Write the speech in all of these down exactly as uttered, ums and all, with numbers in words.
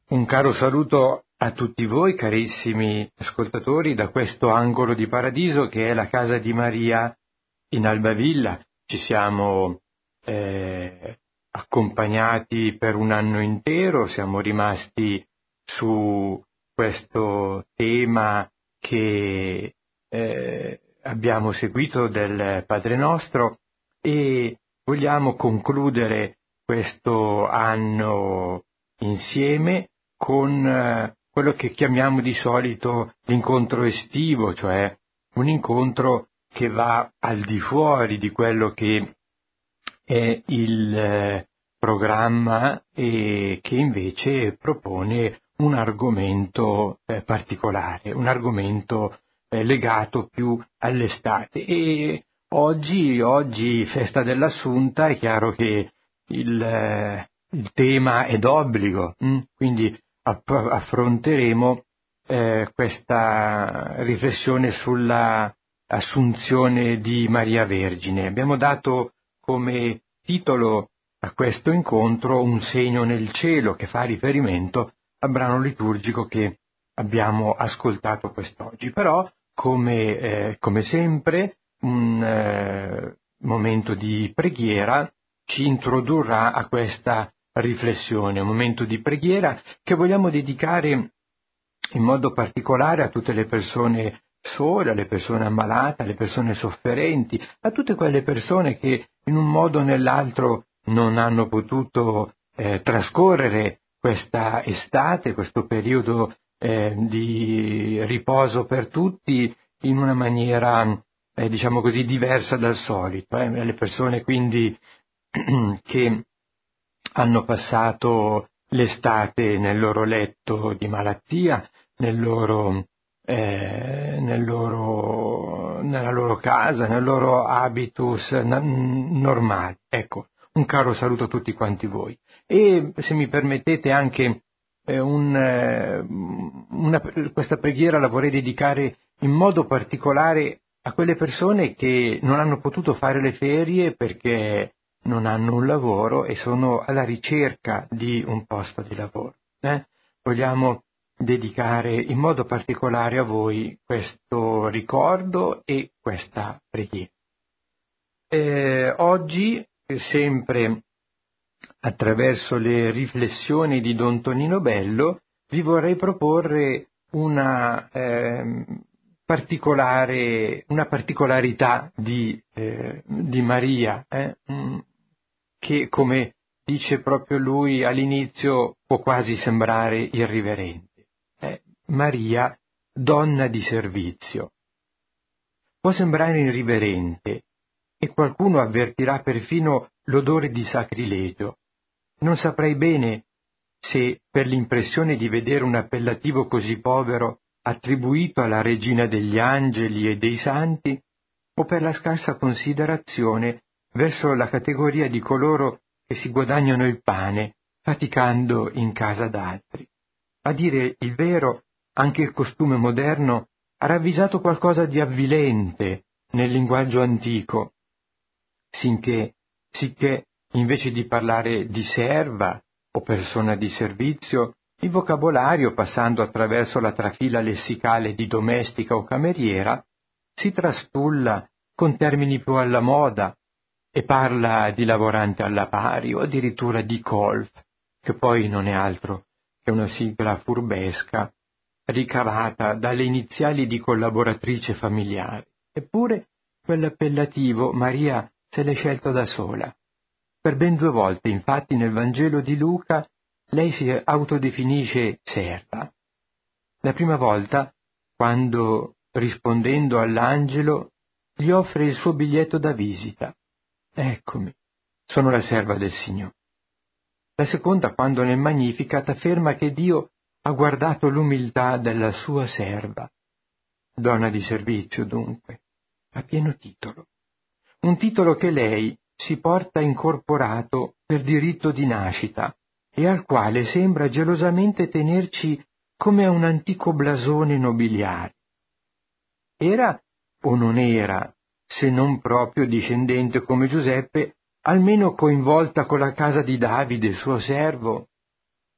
Un caro saluto a tutti voi, carissimi ascoltatori, da questo angolo di paradiso che è la casa di Maria in Albavilla. Ci siamo eh, accompagnati per un anno intero, siamo rimasti su questo tema che eh, abbiamo seguito del Padre Nostro e vogliamo concludere questo anno insieme con eh, quello che chiamiamo di solito l'incontro estivo, cioè un incontro che va al di fuori di quello che è il eh, programma e che invece propone un argomento eh, particolare, un argomento eh, legato più all'estate. E oggi, oggi, festa dell'Assunta, è chiaro che il, eh, il tema è d'obbligo, hm? Quindi app- affronteremo eh, questa riflessione sulla Assunzione di Maria Vergine. Abbiamo dato come titolo a questo incontro Un segno nel cielo, che fa riferimento al brano liturgico che abbiamo ascoltato quest'oggi. Però, come, eh, come sempre, un eh, momento di preghiera ci introdurrà a questa riflessione, un momento di preghiera che vogliamo dedicare in modo particolare a tutte le persone sole, alle persone ammalate, alle persone sofferenti, a tutte quelle persone che in un modo o nell'altro non hanno potuto eh, trascorrere questa estate, questo periodo eh, di riposo per tutti in una maniera, eh, diciamo così, diversa dal solito. Eh. Le persone quindi che hanno passato l'estate nel loro letto di malattia, nel loro, eh, nel loro, nella loro casa, nel loro habitus na- normale. Ecco, un caro saluto a tutti quanti voi. E se mi permettete anche eh, un, eh, una, questa preghiera la vorrei dedicare in modo particolare a quelle persone che non hanno potuto fare le ferie perché non hanno un lavoro e sono alla ricerca di un posto di lavoro. Eh? Vogliamo dedicare in modo particolare a voi questo ricordo e questa preghiera. Eh, oggi, sempre attraverso le riflessioni di Don Tonino Bello, vi vorrei proporre una eh, particolare, una particolarità di, eh, di Maria, eh, che, come dice proprio lui all'inizio, può quasi sembrare irriverente. Eh, Maria, donna di servizio. Può sembrare irriverente e qualcuno avvertirà perfino l'odore di sacrilegio. Non saprei bene se per l'impressione di vedere un appellativo così povero attribuito alla regina degli angeli e dei santi, o per la scarsa considerazione verso la categoria di coloro che si guadagnano il pane faticando in casa d'altri. A dire il vero, anche il costume moderno ha ravvisato qualcosa di avvilente nel linguaggio antico, sinché, sicché invece di parlare di serva o persona di servizio, il vocabolario, passando attraverso la trafila lessicale di domestica o cameriera, si trastulla con termini più alla moda e parla di lavorante alla pari o addirittura di colf, che poi non è altro che una sigla furbesca ricavata dalle iniziali di collaboratrice familiare. Eppure quell'appellativo Maria se l'è scelto da sola. Per ben due volte, infatti, nel Vangelo di Luca lei si autodefinisce serva. La prima volta, quando, rispondendo all'angelo, gli offre il suo biglietto da visita. Eccomi, sono la serva del Signore. La seconda, quando nel Magnificat afferma che Dio ha guardato l'umiltà della sua serva. Donna di servizio, dunque, a pieno titolo. Un titolo che lei si porta incorporato per diritto di nascita e al quale sembra gelosamente tenerci come a un antico blasone nobiliare. Era o non era, se non proprio discendente come Giuseppe, almeno coinvolta con la casa di Davide, suo servo?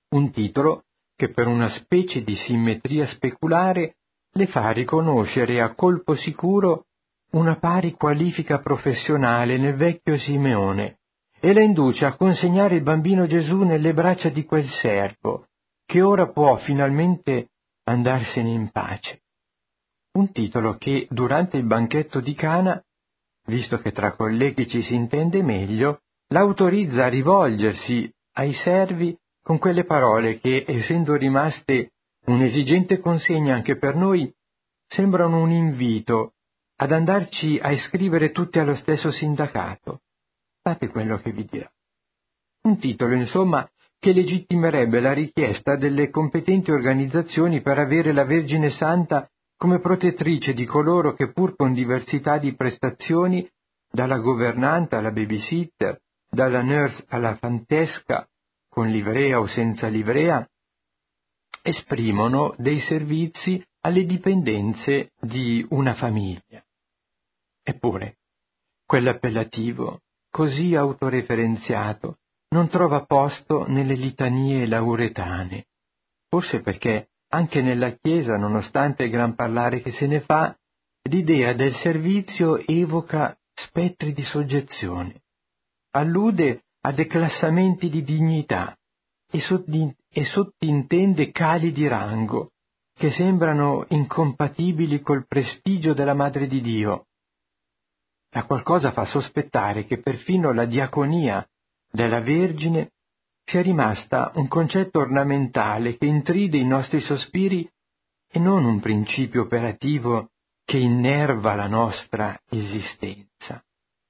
un titolo che per una specie di simmetria speculare le fa riconoscere a colpo sicuro una pari qualifica professionale nel vecchio Simeone e la induce a consegnare il bambino Gesù nelle braccia di quel servo, che ora può finalmente andarsene in pace. Un titolo che, durante il banchetto di Cana, visto che tra colleghi ci si intende meglio, l'autorizza a rivolgersi ai servi con quelle parole che, essendo rimaste un'esigente consegna anche per noi, sembrano un invito ad andarci a iscrivere tutti allo stesso sindacato. Fate quello che vi dirà. Un titolo, insomma, che legittimerebbe la richiesta delle competenti organizzazioni per avere la Vergine Santa come protettrice di coloro che, pur con diversità di prestazioni, dalla governante alla babysitter, dalla nurse alla fantesca, con livrea o senza livrea, esprimono dei servizi alle dipendenze di una famiglia. Eppure, quell'appellativo, così autoreferenziato, non trova posto nelle litanie lauretane, forse perché anche nella Chiesa, nonostante il gran parlare che se ne fa, l'idea del servizio evoca spettri di soggezione, allude a declassamenti di dignità e, sotti- e sottintende cali di rango che sembrano incompatibili col prestigio della Madre di Dio. La qualcosa fa sospettare che perfino la diaconia della Vergine sia rimasta un concetto ornamentale che intride i nostri sospiri e non un principio operativo che innerva la nostra esistenza.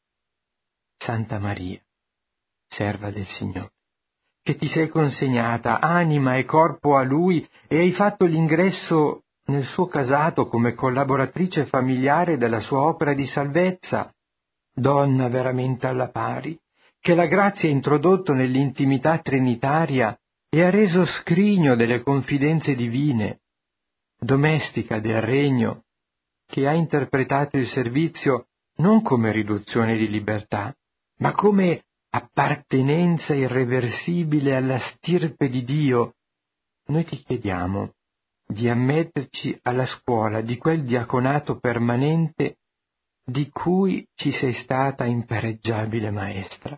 Santa Maria, serva del Signore, che ti sei consegnata anima e corpo a Lui e hai fatto l'ingresso nel suo casato come collaboratrice familiare della sua opera di salvezza, donna veramente alla pari, che la grazia ha introdotto nell'intimità trinitaria e ha reso scrigno delle confidenze divine, domestica del regno, che ha interpretato il servizio non come riduzione di libertà, ma come appartenenza irreversibile alla stirpe di Dio, noi ti chiediamo di ammetterci alla scuola di quel diaconato permanente di cui ci sei stata impareggiabile maestra.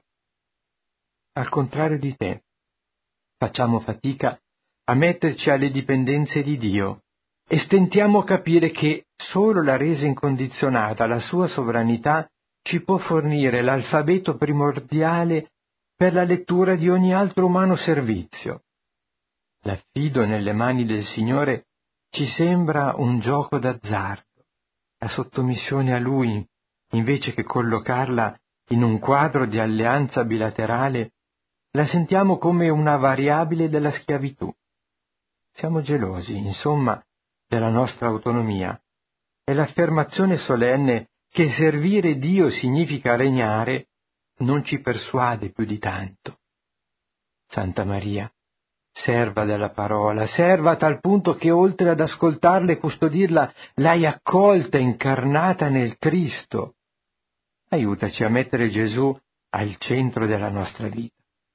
Al contrario di te, facciamo fatica a metterci alle dipendenze di Dio e stentiamo a capire che solo la resa incondizionata alla sua sovranità ci può fornire l'alfabeto primordiale per la lettura di ogni altro umano servizio. L'affido nelle mani del Signore ci sembra un gioco d'azzardo. La sottomissione a Lui, invece che collocarla in un quadro di alleanza bilaterale, la sentiamo come una variabile della schiavitù. Siamo gelosi, insomma, della nostra autonomia, e l'affermazione solenne che servire Dio significa regnare non ci persuade più di tanto. Santa Maria, serva della parola, serva a tal punto che oltre ad ascoltarla e custodirla l'hai accolta incarnata nel Cristo. Aiutaci a mettere Gesù al centro della nostra vita.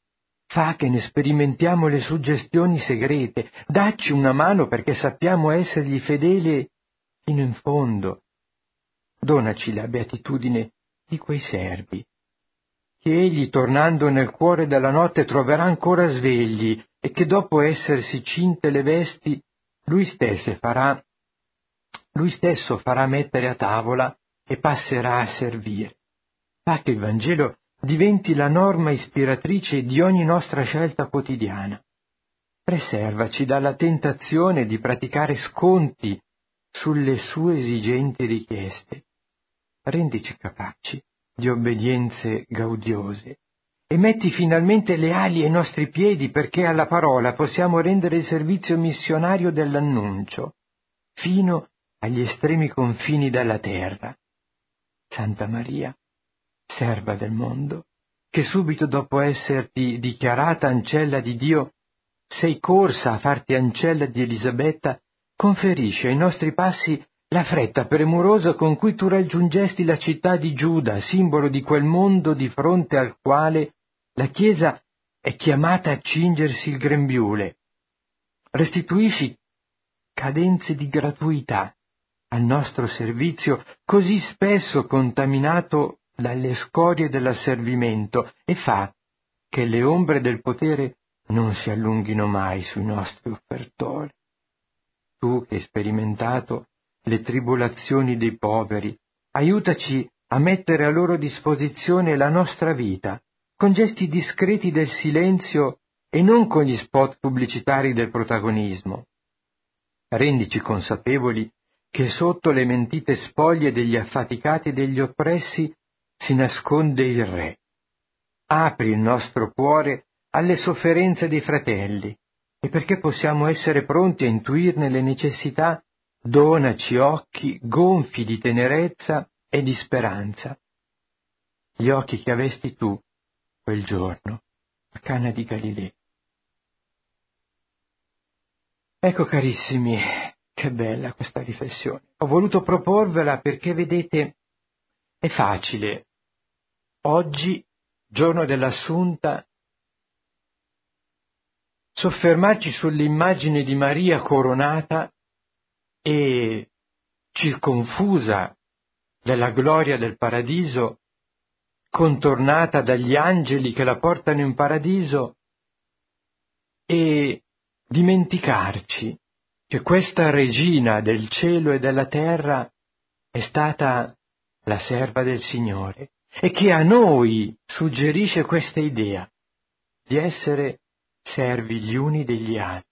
Fa che ne sperimentiamo le suggestioni segrete, dacci una mano perché sappiamo essergli fedeli fino in fondo. Donaci la beatitudine di quei servi, che egli, tornando nel cuore della notte, troverà ancora svegli e che dopo essersi cinte le vesti, lui stesso farà, lui stesso farà mettere a tavola e passerà a servire. Fa che il Vangelo diventi la norma ispiratrice di ogni nostra scelta quotidiana. Preservaci dalla tentazione di praticare sconti sulle sue esigenti richieste. Rendici capaci di obbedienze gaudiose e metti finalmente le ali ai nostri piedi perché alla parola possiamo rendere il servizio missionario dell'annuncio fino agli estremi confini della terra. Santa Maria, serva del mondo, che subito dopo esserti dichiarata ancella di Dio sei corsa a farti ancella di Elisabetta, conferisce ai nostri passi la fretta premurosa con cui tu raggiungesti la città di Giuda, simbolo di quel mondo di fronte al quale la Chiesa è chiamata a cingersi il grembiule. Restituisci cadenze di gratuità al nostro servizio, così spesso contaminato dalle scorie dell'asservimento, e fa che le ombre del potere non si allunghino mai sui nostri offertori. Tu che hai sperimentato le tribolazioni dei poveri, aiutaci a mettere a loro disposizione la nostra vita, con gesti discreti del silenzio e non con gli spot pubblicitari del protagonismo. Rendici consapevoli che sotto le mentite spoglie degli affaticati e degli oppressi si nasconde il Re. Apri il nostro cuore alle sofferenze dei fratelli, e perché possiamo essere pronti a intuirne le necessità, donaci occhi gonfi di tenerezza e di speranza. Gli occhi che avesti tu quel giorno a Cana di Galilea. Ecco, carissimi, che bella questa riflessione. Ho voluto proporvela perché, vedete, è facile oggi, giorno dell'Assunta, soffermarci sull'immagine di Maria coronata e circonfusa della gloria del paradiso, contornata dagli angeli che la portano in paradiso, e dimenticarci che questa regina del cielo e della terra è stata la serva del Signore e che a noi suggerisce questa idea di essere servi gli uni degli altri.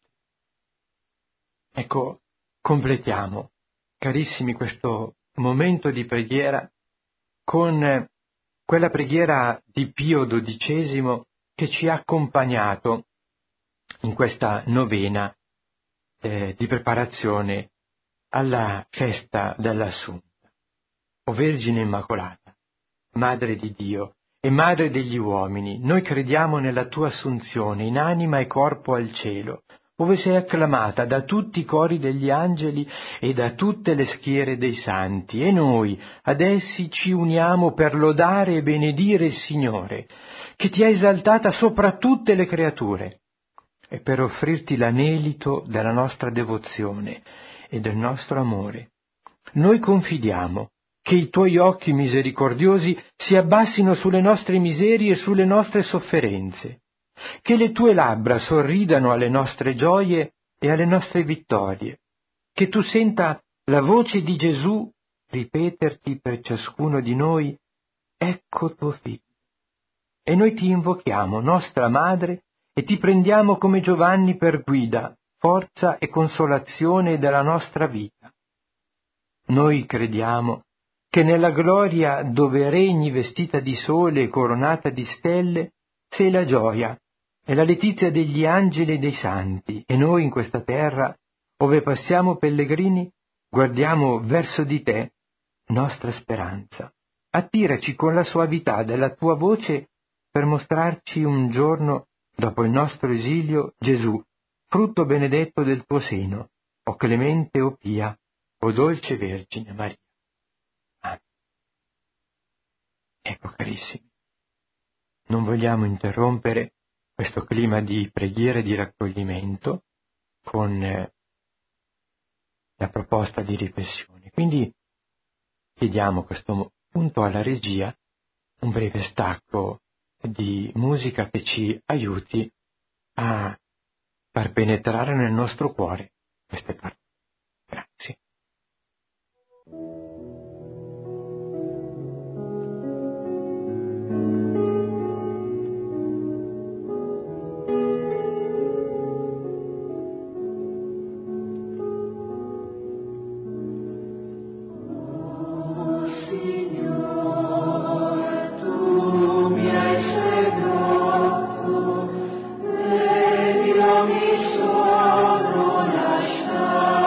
Ecco, completiamo, carissimi, questo momento di preghiera con quella preghiera di Pio dodicesimo che ci ha accompagnato in questa novena eh, di preparazione alla festa dell'Assunta. O Vergine Immacolata, Madre di Dio e Madre degli uomini, noi crediamo nella tua assunzione in anima e corpo al cielo, ove sei acclamata da tutti i cori degli angeli e da tutte le schiere dei santi, e noi ad essi ci uniamo per lodare e benedire il Signore, che ti ha esaltata sopra tutte le creature, e per offrirti l'anelito della nostra devozione e del nostro amore. Noi confidiamo che i tuoi occhi misericordiosi si abbassino sulle nostre miserie e sulle nostre sofferenze, che le tue labbra sorridano alle nostre gioie e alle nostre vittorie, che tu senta la voce di Gesù ripeterti per ciascuno di noi: ecco tuo figlio. E noi ti invochiamo, nostra Madre, e ti prendiamo come Giovanni per guida, forza e consolazione della nostra vita. Noi crediamo che nella gloria dove regni vestita di sole e coronata di stelle sei la gioia e la letizia degli angeli e dei santi, e noi in questa terra, ove passiamo pellegrini, guardiamo verso di te, nostra speranza. Attiraci con la soavità della tua voce per mostrarci un giorno, dopo il nostro esilio, Gesù, frutto benedetto del tuo seno, o clemente o pia, o dolce Vergine Maria. Amen. Ecco, carissimi, non vogliamo interrompere questo clima di preghiera e di raccoglimento con eh, la proposta di riflessione. Quindi chiediamo a questo punto alla regia un breve stacco di musica che ci aiuti a far penetrare nel nostro cuore queste parole. Grazie. Mi sono lasciato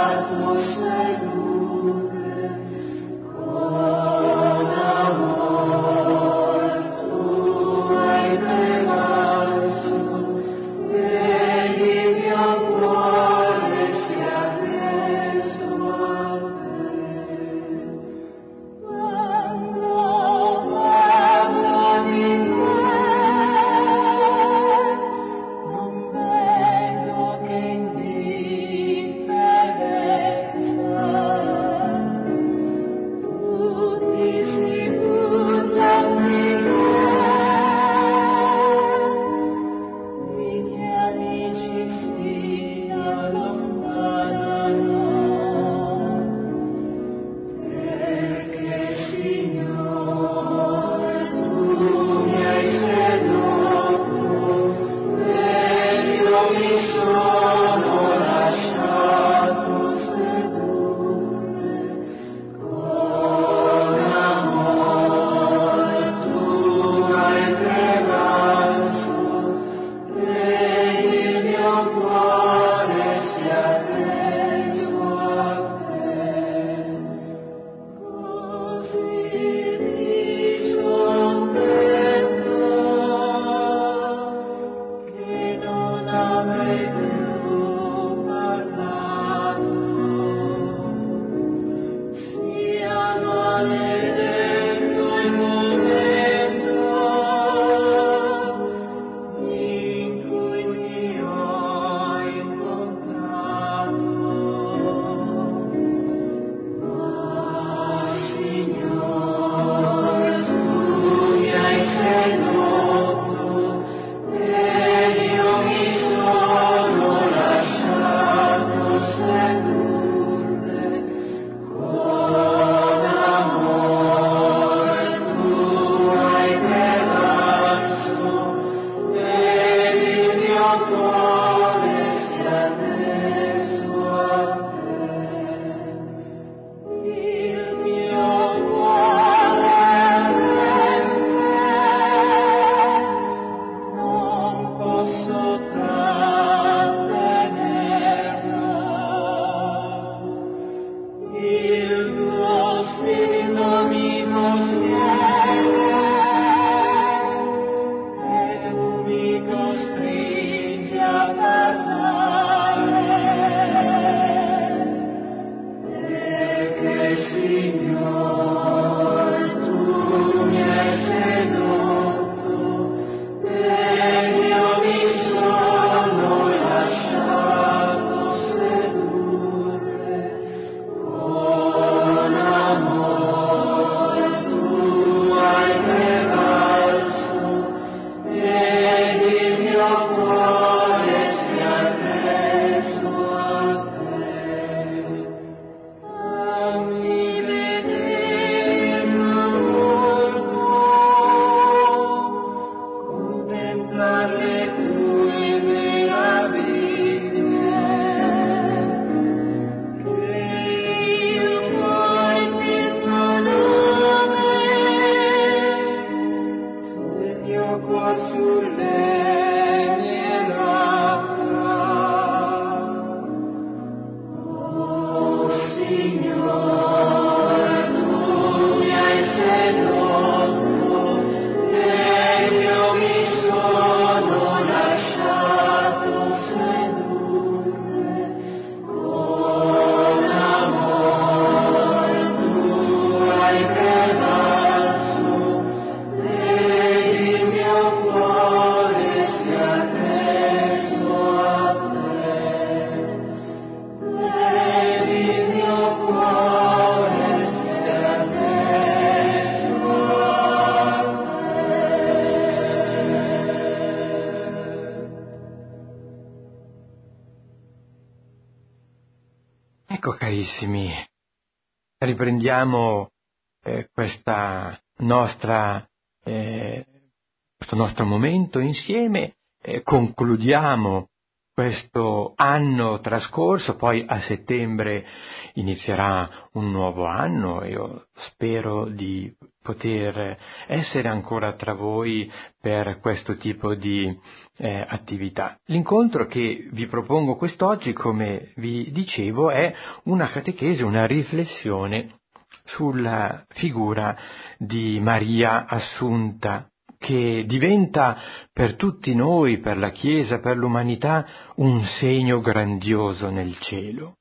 Ecco carissimi, riprendiamo eh, questa nostra, eh, questo nostro momento insieme, eh, concludiamo questo anno trascorso, poi a settembre inizierà un nuovo anno. Io spero di poter essere ancora tra voi per questo tipo di eh, attività. L'incontro che vi propongo quest'oggi, come vi dicevo, è una catechesi, una riflessione sulla figura di Maria Assunta, che diventa per tutti noi, per la Chiesa, per l'umanità, un segno grandioso nel cielo.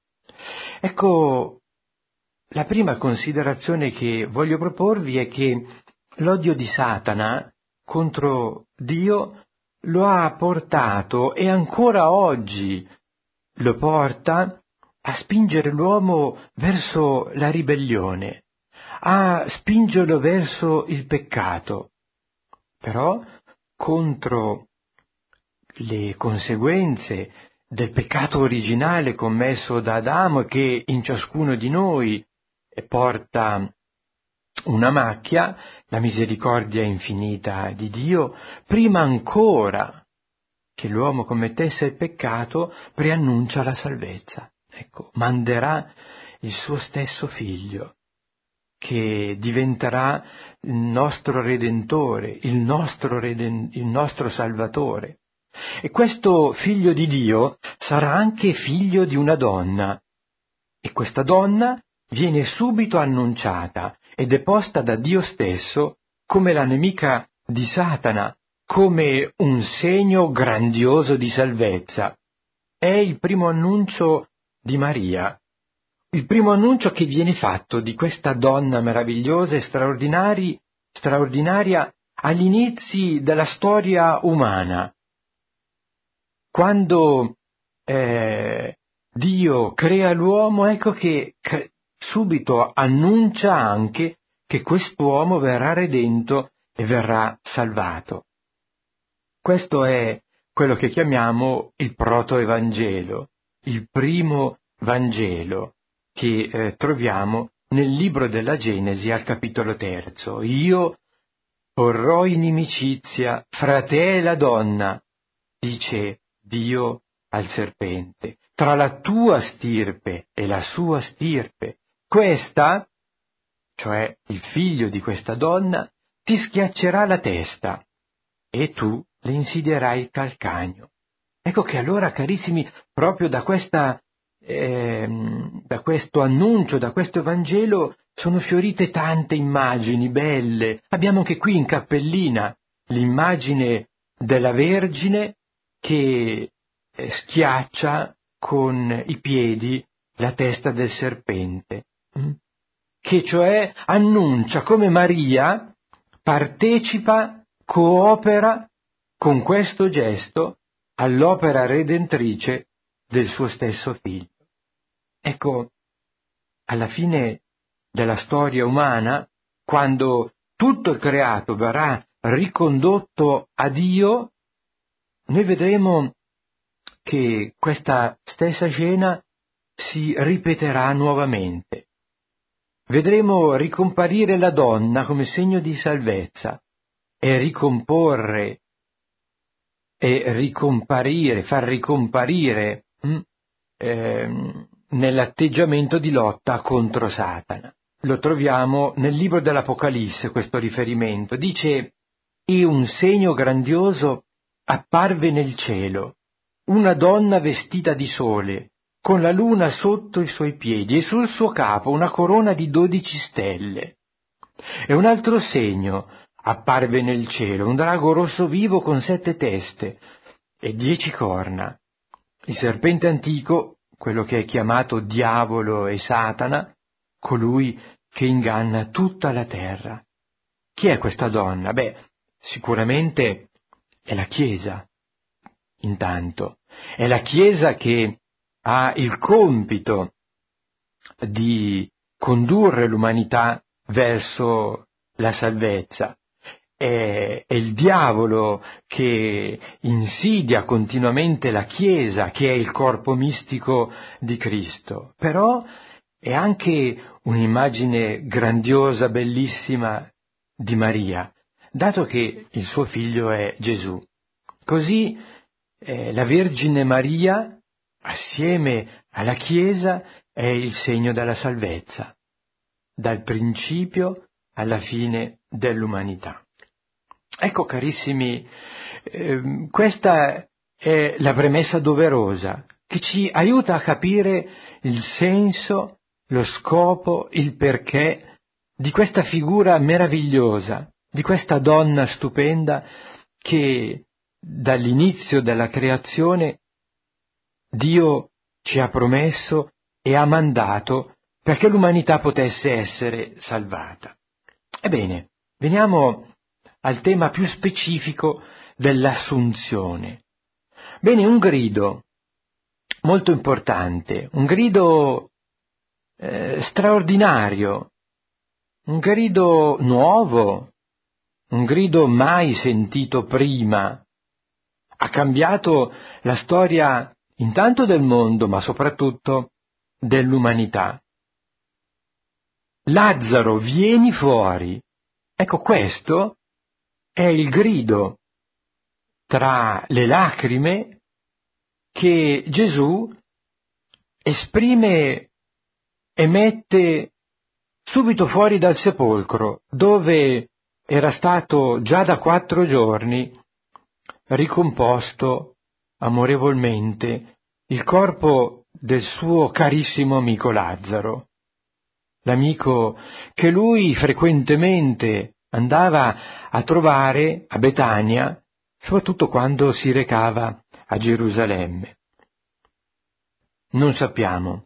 Ecco, la prima considerazione che voglio proporvi è che l'odio di Satana contro Dio lo ha portato, e ancora oggi lo porta, a spingere l'uomo verso la ribellione, a spingerlo verso il peccato. Però contro le conseguenze del peccato originale commesso da Adamo, che in ciascuno di noi porta una macchia, la misericordia infinita di Dio, prima ancora che l'uomo commettesse il peccato, preannuncia la salvezza. Ecco, manderà il suo stesso figlio, che diventerà il nostro Redentore, il nostro, reden- il nostro Salvatore. E questo figlio di Dio sarà anche figlio di una donna, e questa donna viene subito annunciata ed è posta da Dio stesso come la nemica di Satana, come un segno grandioso di salvezza. È il primo annuncio di Maria, il primo annuncio che viene fatto di questa donna meravigliosa e straordinari, straordinaria agli inizi della storia umana. Quando eh, Dio crea l'uomo, ecco che cre- subito annuncia anche che quest'uomo verrà redento e verrà salvato. Questo è quello che chiamiamo il protoevangelo, il primo Vangelo che eh, troviamo nel libro della Genesi al capitolo terzo. Io porrò inimicizia fra te e la donna, dice Dio al serpente, tra la tua stirpe e la sua stirpe. Questa, cioè il figlio di questa donna, ti schiaccerà la testa e tu le insidierai il calcagno. Ecco che allora, carissimi, proprio da questa eh, da questo annuncio, da questo Vangelo, sono fiorite tante immagini belle. Abbiamo anche qui in cappellina l'immagine della Vergine che eh, schiaccia con i piedi la testa del serpente, hm? che cioè annuncia come Maria partecipa, coopera con questo gesto all'opera redentrice del suo stesso figlio. Ecco, alla fine della storia umana, quando tutto il creato verrà ricondotto a Dio, noi vedremo che questa stessa scena si ripeterà nuovamente. Vedremo ricomparire la donna come segno di salvezza e ricomporre e ricomparire, far ricomparire hm, ehm, nell'atteggiamento di lotta contro Satana. Lo troviamo nel libro dell'Apocalisse, questo riferimento. Dice: «E un segno grandioso apparve nel cielo, una donna vestita di sole, con la luna sotto i suoi piedi e sul suo capo una corona di dodici stelle. E un altro segno apparve nel cielo, un drago rosso vivo con sette teste e dieci corna. Il serpente antico, quello che è chiamato Diavolo e Satana, colui che inganna tutta la terra». Chi è questa donna? Beh, sicuramente è la Chiesa, intanto. È la Chiesa che ha il compito di condurre l'umanità verso la salvezza. è, è il diavolo che insidia continuamente la Chiesa, che è il corpo mistico di Cristo, però è anche un'immagine grandiosa, bellissima di Maria, dato che il suo figlio è Gesù. Così eh, la Vergine Maria, assieme alla Chiesa, è il segno della salvezza, dal principio alla fine dell'umanità. Ecco, carissimi, eh, questa è la premessa doverosa che ci aiuta a capire il senso, lo scopo, il perché di questa figura meravigliosa, di questa donna stupenda che dall'inizio della creazione Dio ci ha promesso e ha mandato perché l'umanità potesse essere salvata. Ebbene, veniamo al tema più specifico dell'assunzione. Bene, un grido molto importante, un grido eh, straordinario, un grido nuovo, un grido mai sentito prima. Ha cambiato la storia intanto del mondo, ma soprattutto dell'umanità. Lazzaro, vieni fuori. Ecco, questo è il grido tra le lacrime che Gesù esprime e mette subito fuori dal sepolcro, dove era stato già da quattro giorni ricomposto amorevolmente il corpo del suo carissimo amico Lazzaro, l'amico che lui frequentemente andava a trovare a Betania, soprattutto quando si recava a Gerusalemme. Non sappiamo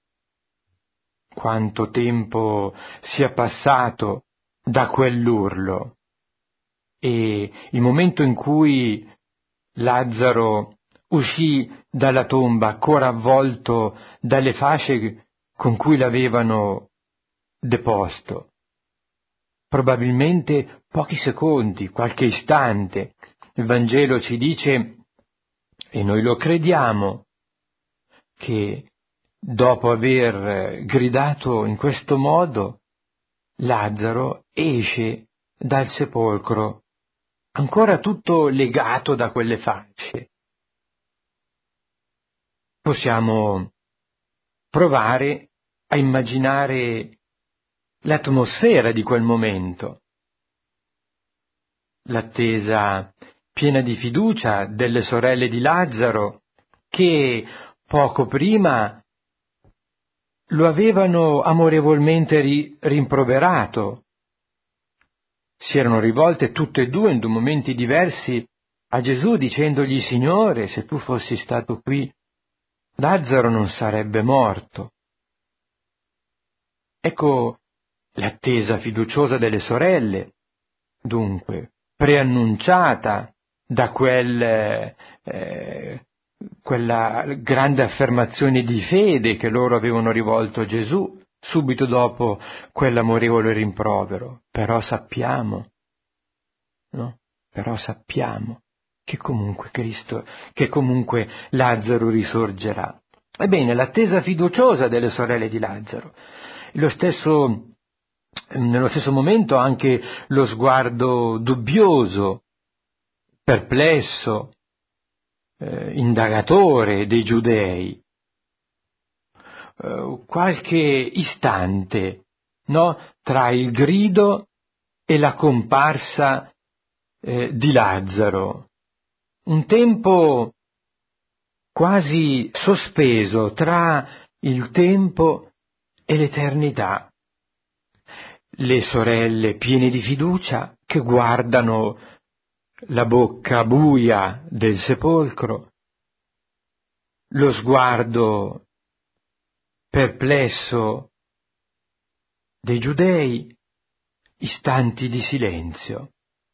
quanto tempo sia passato da quell'urlo e il momento in cui Lazzaro uscì dalla tomba ancora avvolto dalle fasce con cui l'avevano deposto. Probabilmente pochi secondi, qualche istante. Il Vangelo ci dice, e noi lo crediamo, che dopo aver gridato in questo modo, Lazzaro esce dal sepolcro, ancora tutto legato da quelle fasce. Possiamo provare a immaginare l'atmosfera di quel momento, l'attesa piena di fiducia delle sorelle di Lazzaro, che poco prima lo avevano amorevolmente ri- rimproverato. Si erano rivolte tutte e due in due momenti diversi a Gesù dicendogli: Signore, se tu fossi stato qui, Lazzaro non sarebbe morto. Ecco l'attesa fiduciosa delle sorelle, dunque, preannunciata da quel, eh, quella grande affermazione di fede che loro avevano rivolto a Gesù subito dopo quell'amorevole rimprovero. Però sappiamo, no? Però sappiamo che comunque Cristo, che comunque Lazzaro risorgerà. Ebbene, l'attesa fiduciosa delle sorelle di Lazzaro, lo stesso, nello stesso momento anche lo sguardo dubbioso, perplesso, eh, indagatore dei giudei, eh, qualche istante, no? Tra il grido e la comparsa eh, di Lazzaro, un tempo quasi sospeso tra il tempo e l'eternità. Le sorelle piene di fiducia che guardano la bocca buia del sepolcro, lo sguardo perplesso dei giudei, istanti di silenzio.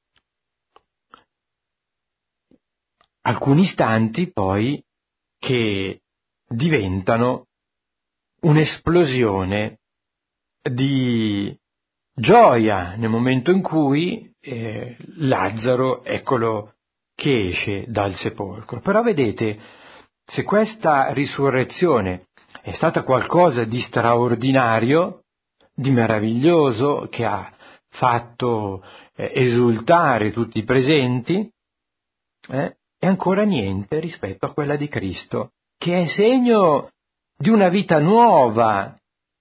Alcuni istanti poi che diventano un'esplosione di gioia nel momento in cui eh, Lazzaro è quello che esce dal sepolcro. Però vedete, se questa risurrezione è stata qualcosa di straordinario, di meraviglioso, che ha fatto eh, esultare tutti i presenti, eh, è ancora niente rispetto a quella di Cristo, che è segno di una vita nuova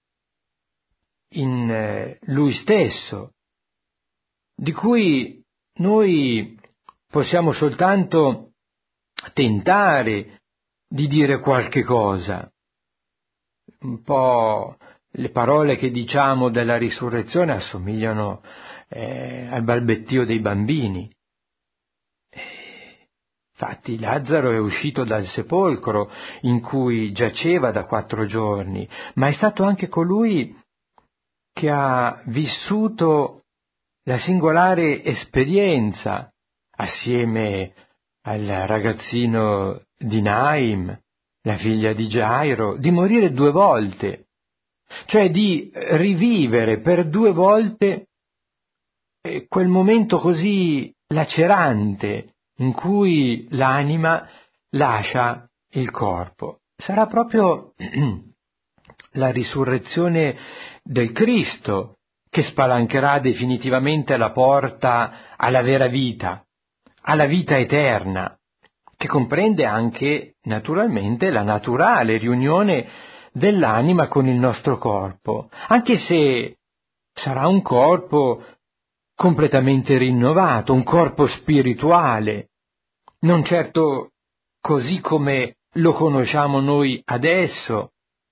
in eh, Lui stesso, di cui noi possiamo soltanto tentare di dire qualche cosa. Un po' le parole che diciamo della risurrezione assomigliano eh, al balbettio dei bambini. Infatti Lazzaro è uscito dal sepolcro in cui giaceva da quattro giorni, ma è stato anche colui che ha vissuto la singolare esperienza assieme al ragazzino di Naim, la figlia di Gairo, di morire due volte, cioè di rivivere per due volte quel momento così lacerante in cui l'anima lascia il corpo. Sarà proprio la risurrezione del Cristo che spalancherà definitivamente la porta alla vera vita, alla vita eterna, che comprende anche naturalmente la naturale riunione dell'anima con il nostro corpo, anche se sarà un corpo completamente rinnovato, un corpo spirituale, non certo così come lo conosciamo noi adesso.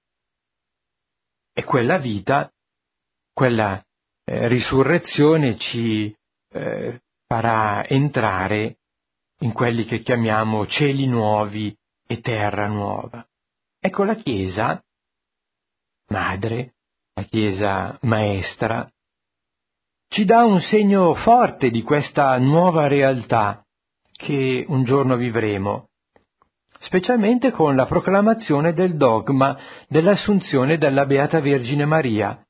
E quella vita, quella eh, risurrezione ci eh, farà entrare in quelli che chiamiamo cieli nuovi e terra nuova. Ecco, la Chiesa madre, la Chiesa maestra, ci dà un segno forte di questa nuova realtà che un giorno vivremo, specialmente con la proclamazione del dogma dell'assunzione della Beata Vergine Maria.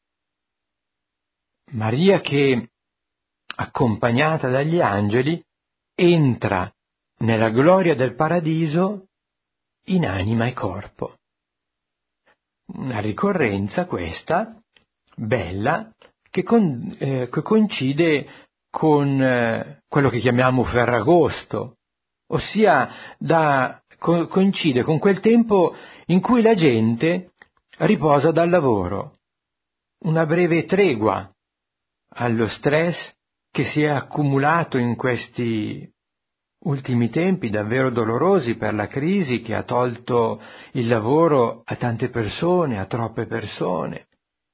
Maria che, accompagnata dagli angeli, entra nella gloria del paradiso in anima e corpo. Una ricorrenza questa, bella, che, con, eh, che coincide con eh, quello che chiamiamo Ferragosto, ossia da, co- coincide con quel tempo in cui la gente riposa dal lavoro, una breve tregua allo stress che si è accumulato in questi ultimi tempi davvero dolorosi per la crisi che ha tolto il lavoro a tante persone, a troppe persone.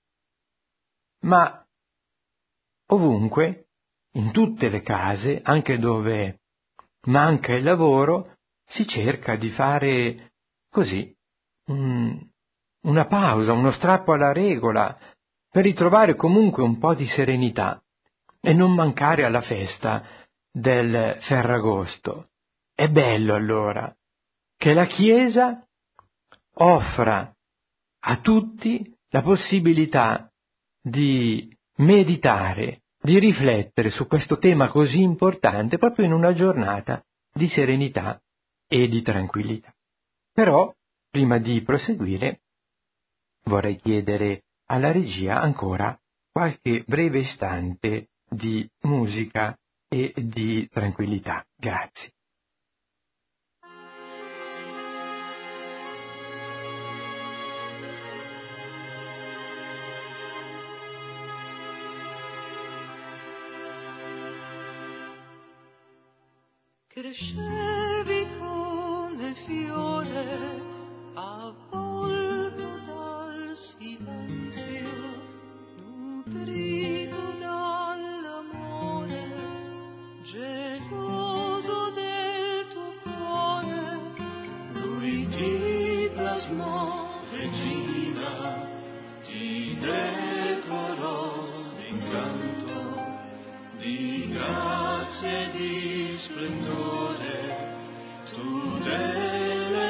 Ma ovunque, in tutte le case, anche dove manca il lavoro, si cerca di fare così, un, una pausa, uno strappo alla regola, per ritrovare comunque un po' di serenità e non mancare alla festa del Ferragosto. È bello allora che la Chiesa offra a tutti la possibilità di meditare, di riflettere su questo tema così importante proprio in una giornata di serenità e di tranquillità. Però, prima di proseguire, vorrei chiedere alla regia ancora qualche breve istante di musica e di tranquillità. Grazie. Crescevi come fiore avvolto dal silenzio, nutrito dall'amore, geloso del tuo cuore. Lui ti plasmò, regina, ti decorò d'incanto, di grazia e di splendore, tu delle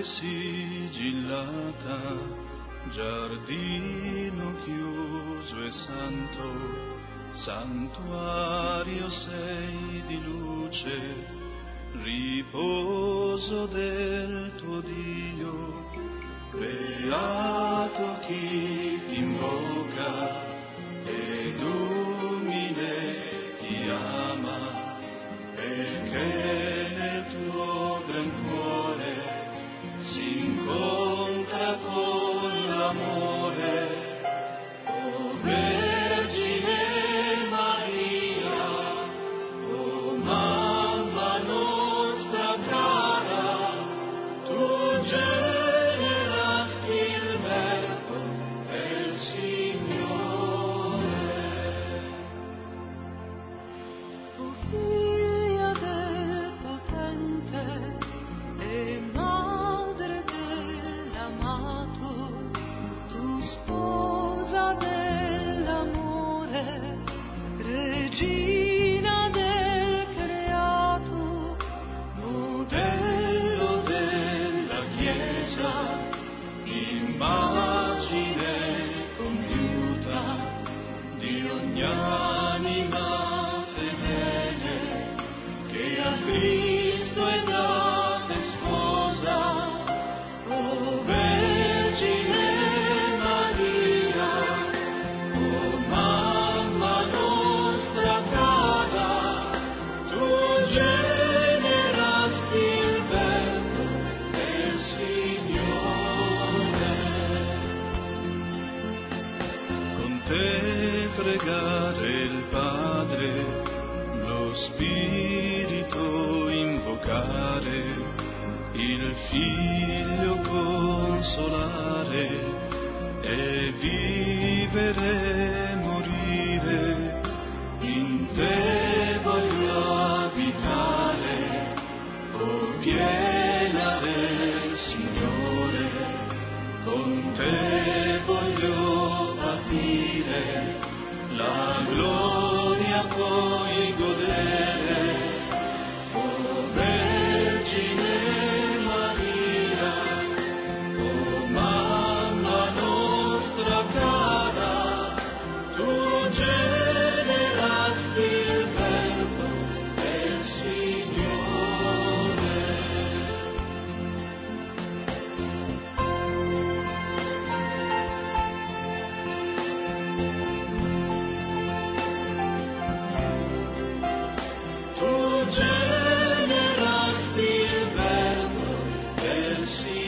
sigillata, giardino chiuso e santo, santuario sei di luce, riposo del tuo Dio. Beato chi ti invoca ed umile ti ama, perché nel tuo gran cuore si incontra con l'amore. O Vergine Maria, o Mamma nostra cara, tu generasti il Verbo del Signore. O Figlia del Potente e Madre dell'amato, tu sposa dell'amore, Regina del creato, Modello della Chiesa, immagine compiuta di ogni anima fedele che a Cristo è data e sposa. O Vergine Maria, o Mamma nostra cara, tu generasti il Verbo del Signore. Con te pregare il Padre, lo Spirito invocare, il Figlio consolare e vivere e morire. In te voglio abitare, o piena del Signore, con te voglio patire, la gloria poi godere. O Vergine Maria, o Mamma nostra cara, tu generasti il Verbo del Signore. Tu generasti il Verbo del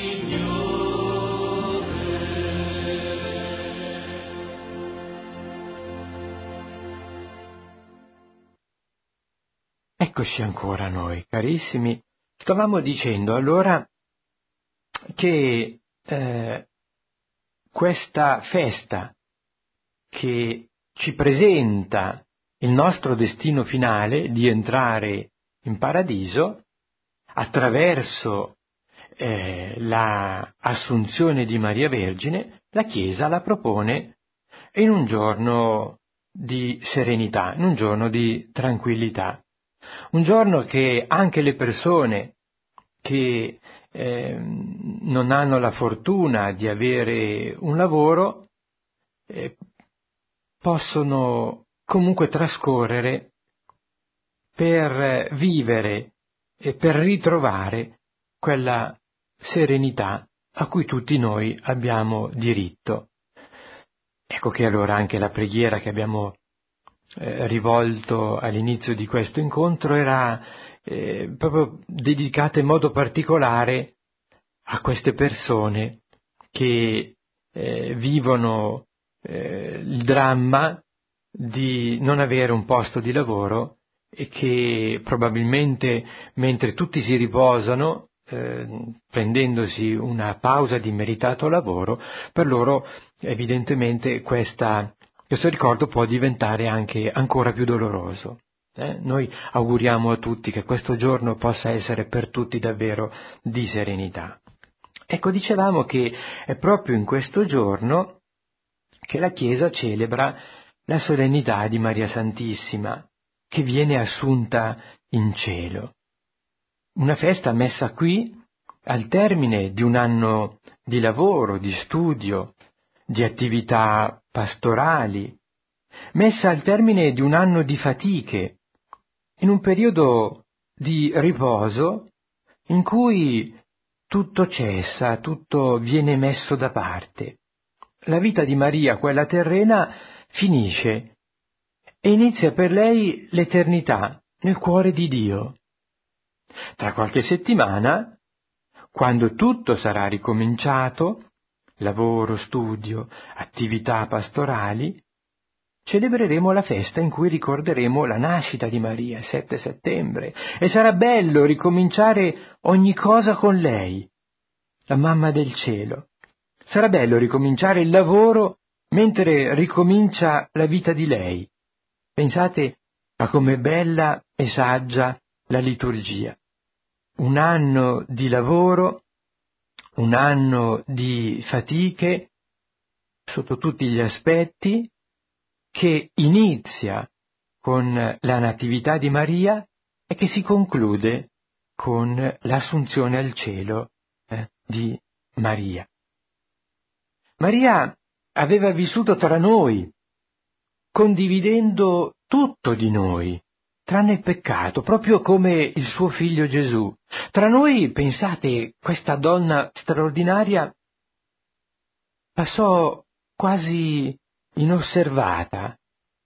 Signore. Eccoci ancora noi, carissimi. Stavamo dicendo allora che eh, questa festa che ci presenta il nostro destino finale di entrare in paradiso attraverso eh, la assunzione di Maria Vergine, la Chiesa la propone in un giorno di serenità, in un giorno di tranquillità, un giorno che anche le persone che eh, non hanno la fortuna di avere un lavoro eh, possono comunque trascorrere per vivere e per ritrovare quella serenità a cui tutti noi abbiamo diritto. Ecco che allora anche la preghiera che abbiamo eh, rivolto all'inizio di questo incontro era eh, proprio dedicata in modo particolare a queste persone che eh, vivono eh, il dramma di non avere un posto di lavoro e che probabilmente mentre tutti si riposano eh, prendendosi una pausa di meritato lavoro, per loro evidentemente questa, questo ricordo può diventare anche ancora più doloroso. Eh? Noi auguriamo a tutti che questo giorno possa essere per tutti davvero di serenità. Ecco, dicevamo che è proprio in questo giorno che la Chiesa celebra la solennità di Maria Santissima, che viene assunta in cielo. Una festa messa qui al termine di un anno di lavoro, di studio, di attività pastorali, messa al termine di un anno di fatiche, in un periodo di riposo in cui tutto cessa, tutto viene messo da parte. La vita di Maria, quella terrena, finisce e inizia per lei l'eternità nel cuore di Dio. Tra qualche settimana, quando tutto sarà ricominciato, lavoro, studio, attività pastorali, celebreremo la festa in cui ricorderemo la nascita di Maria, il sette settembre, e sarà bello ricominciare ogni cosa con lei, la mamma del cielo. Sarà bello ricominciare il lavoro mentre ricomincia la vita di lei. Pensate a com'è bella e saggia la liturgia. Un anno di lavoro, un anno di fatiche, sotto tutti gli aspetti, che inizia con la Natività di Maria e che si conclude con l'assunzione al cielo eh, di Maria. Maria aveva vissuto tra noi, condividendo tutto di noi, tranne il peccato, proprio come il suo figlio Gesù. Tra noi, pensate, questa donna straordinaria passò quasi inosservata,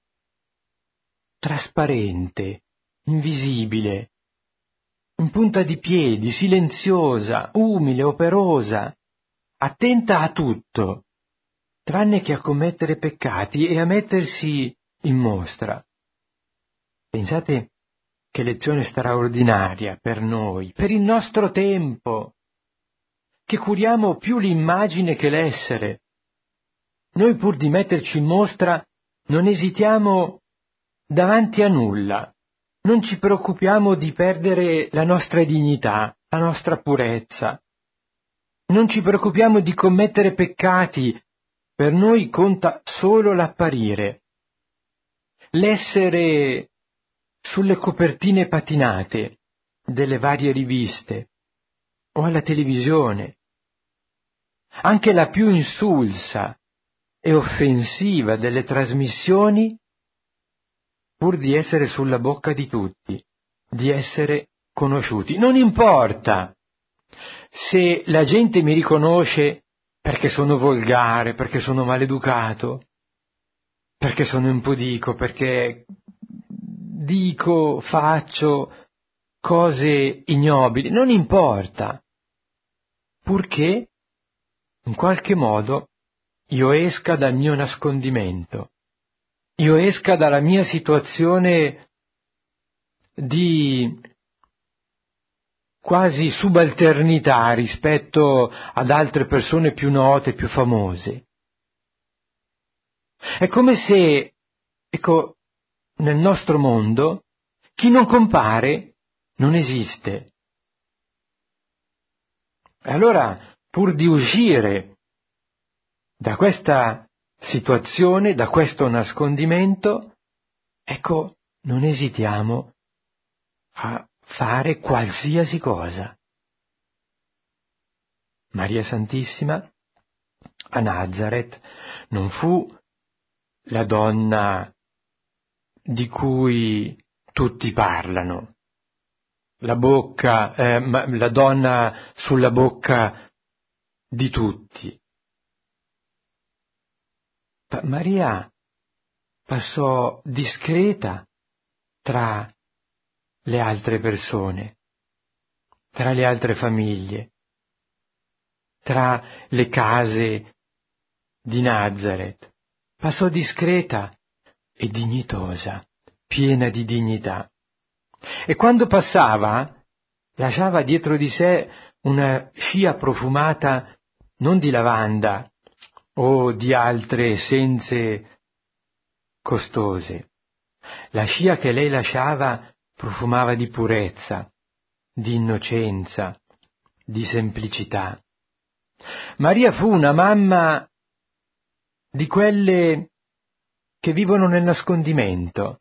trasparente, invisibile, in punta di piedi, silenziosa, umile, operosa, attenta a tutto, tranne che a commettere peccati e a mettersi in mostra. Pensate che lezione straordinaria per noi, per il nostro tempo, che curiamo più l'immagine che l'essere. Noi, pur di metterci in mostra, non esitiamo davanti a nulla, non ci preoccupiamo di perdere la nostra dignità, la nostra purezza, non ci preoccupiamo di commettere peccati, per noi conta solo l'apparire, l'essere sulle copertine patinate delle varie riviste o alla televisione. Anche la più insulsa e offensiva delle trasmissioni, pur di essere sulla bocca di tutti, di essere conosciuti. Non importa se la gente mi riconosce perché sono volgare, perché sono maleducato, perché sono impudico, perché dico, faccio cose ignobili, non importa, purché in qualche modo io esca dal mio nascondimento, io esca dalla mia situazione di quasi subalternità rispetto ad altre persone più note, più famose. È come se, ecco, nel nostro mondo, chi non compare non esiste. E allora, pur di uscire da questa situazione, da questo nascondimento, ecco, non esitiamo a fare qualsiasi cosa. Maria Santissima a Nazareth non fu la donna di cui tutti parlano, la bocca, eh, la donna sulla bocca di tutti. Maria passò discreta tra le altre persone, tra le altre famiglie, tra le case di Nazareth. Passò discreta e dignitosa, piena di dignità. E quando passava, lasciava dietro di sé una scia profumata non di lavanda o di altre essenze costose. La scia che lei lasciava profumava di purezza, di innocenza, di semplicità. Maria fu una mamma di quelle che vivono nel nascondimento,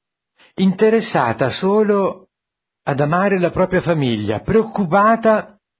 interessata solo ad amare la propria famiglia, preoccupata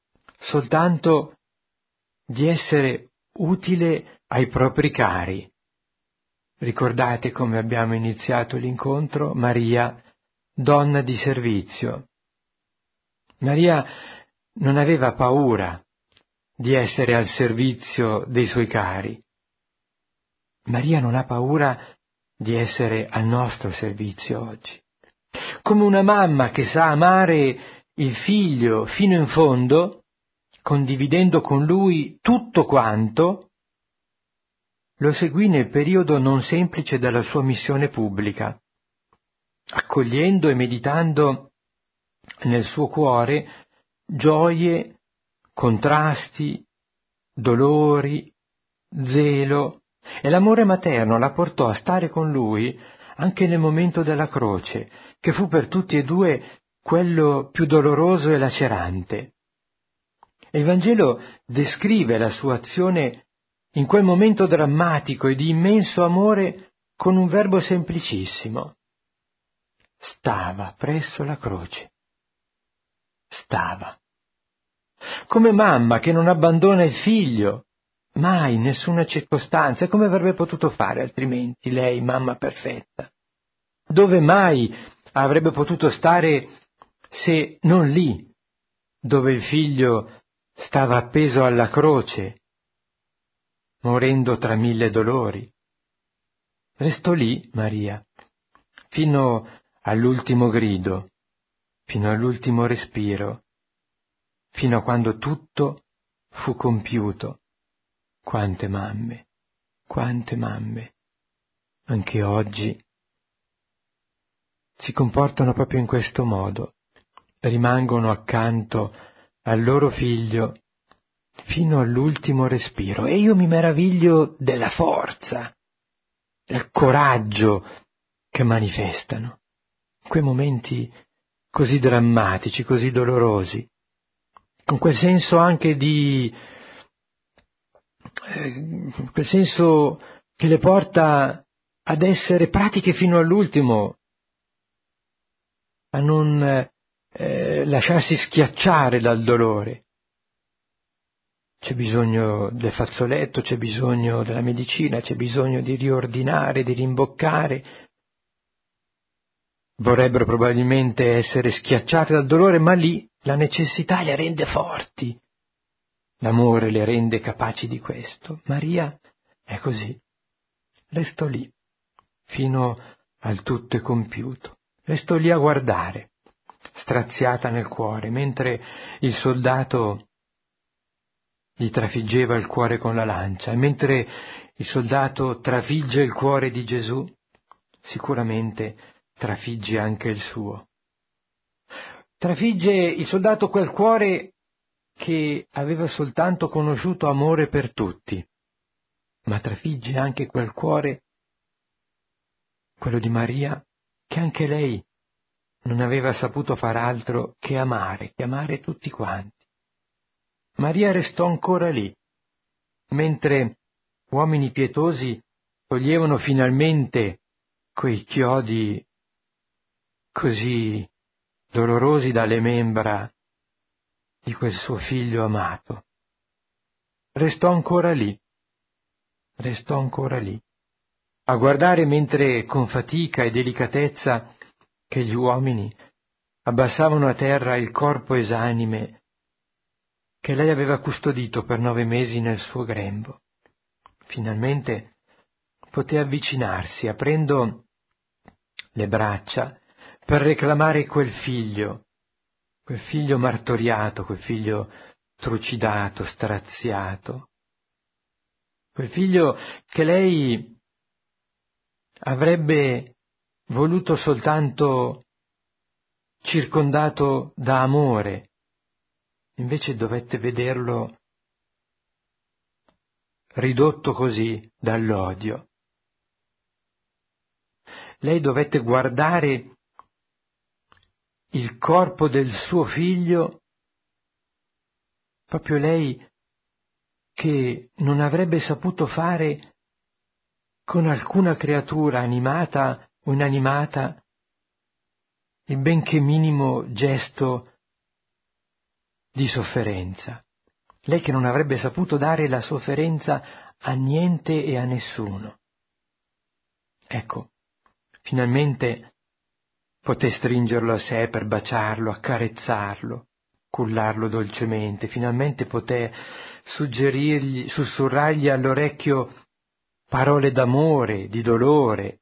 soltanto di essere utile ai propri cari. Ricordate come abbiamo iniziato l'incontro? Maria, donna di servizio. Maria non aveva paura di essere al servizio dei suoi cari. Maria non ha paura di essere al nostro servizio oggi. Come una mamma che sa amare il figlio fino in fondo, condividendo con lui tutto quanto, lo seguì nel periodo non semplice della sua missione pubblica, accogliendo e meditando nel suo cuore gioie, contrasti, dolori, zelo, e l'amore materno la portò a stare con lui anche nel momento della croce, che fu per tutti e due quello più doloroso e lacerante. E il Vangelo descrive la sua azione in quel momento drammatico e di immenso amore con un verbo semplicissimo. Stava presso la croce. Stava. Come mamma che non abbandona il figlio, mai, in nessuna circostanza. Come avrebbe potuto fare altrimenti lei, mamma perfetta? Dove mai avrebbe potuto stare se non lì, dove il figlio stava appeso alla croce, morendo tra mille dolori? Restò lì Maria, fino all'ultimo grido, fino all'ultimo respiro, fino a quando tutto fu compiuto. Quante mamme, quante mamme, anche oggi, si comportano proprio in questo modo, rimangono accanto al loro figlio fino all'ultimo respiro. E io mi meraviglio della forza, del coraggio che manifestano in quei momenti così drammatici, così dolorosi, con quel senso anche di eh, quel senso che le porta ad essere pratiche fino all'ultimo, a non eh, lasciarsi schiacciare dal dolore. C'è bisogno del fazzoletto, c'è bisogno della medicina, c'è bisogno di riordinare, di rimboccare. Vorrebbero probabilmente essere schiacciate dal dolore, ma lì la necessità le rende forti. L'amore le rende capaci di questo. Maria è così. Restò lì, fino al tutto è compiuto. Restò lì a guardare, straziata nel cuore, mentre il soldato gli trafiggeva il cuore con la lancia. E mentre il soldato trafigge il cuore di Gesù, sicuramente trafigge anche il suo. Trafigge il soldato quel cuore che aveva soltanto conosciuto amore per tutti, ma trafigge anche quel cuore, quello di Maria, che anche lei non aveva saputo far altro che amare, che amare tutti quanti. Maria restò ancora lì, mentre uomini pietosi toglievano finalmente quei chiodi così dolorosi dalle membra di quel suo figlio amato. Restò ancora lì, restò ancora lì, a guardare mentre con fatica e delicatezza che gli uomini abbassavano a terra il corpo esanime che lei aveva custodito per nove mesi nel suo grembo. Finalmente poté avvicinarsi, aprendo le braccia per reclamare quel figlio, quel figlio martoriato, quel figlio trucidato, straziato, quel figlio che lei avrebbe voluto soltanto circondato da amore, invece dovette vederlo ridotto così dall'odio. Lei dovette guardare il corpo del suo figlio, proprio lei che non avrebbe saputo fare con alcuna creatura animata o inanimata il benché minimo gesto di sofferenza. lei che non avrebbe saputo dare la sofferenza a niente e a nessuno. Ecco, finalmente poté stringerlo a sé per baciarlo, accarezzarlo, cullarlo dolcemente, finalmente poté suggerirgli, sussurrargli all'orecchio parole d'amore, di dolore.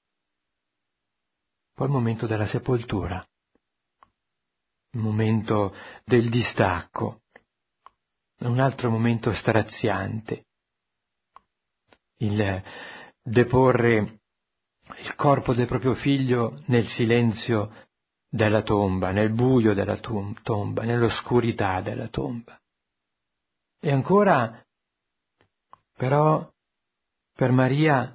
Poi il momento della sepoltura, il momento del distacco, un altro momento straziante, il deporre il corpo del proprio figlio nel silenzio della tomba, nel buio della tom- tomba, nell'oscurità della tomba. E ancora, però, per Maria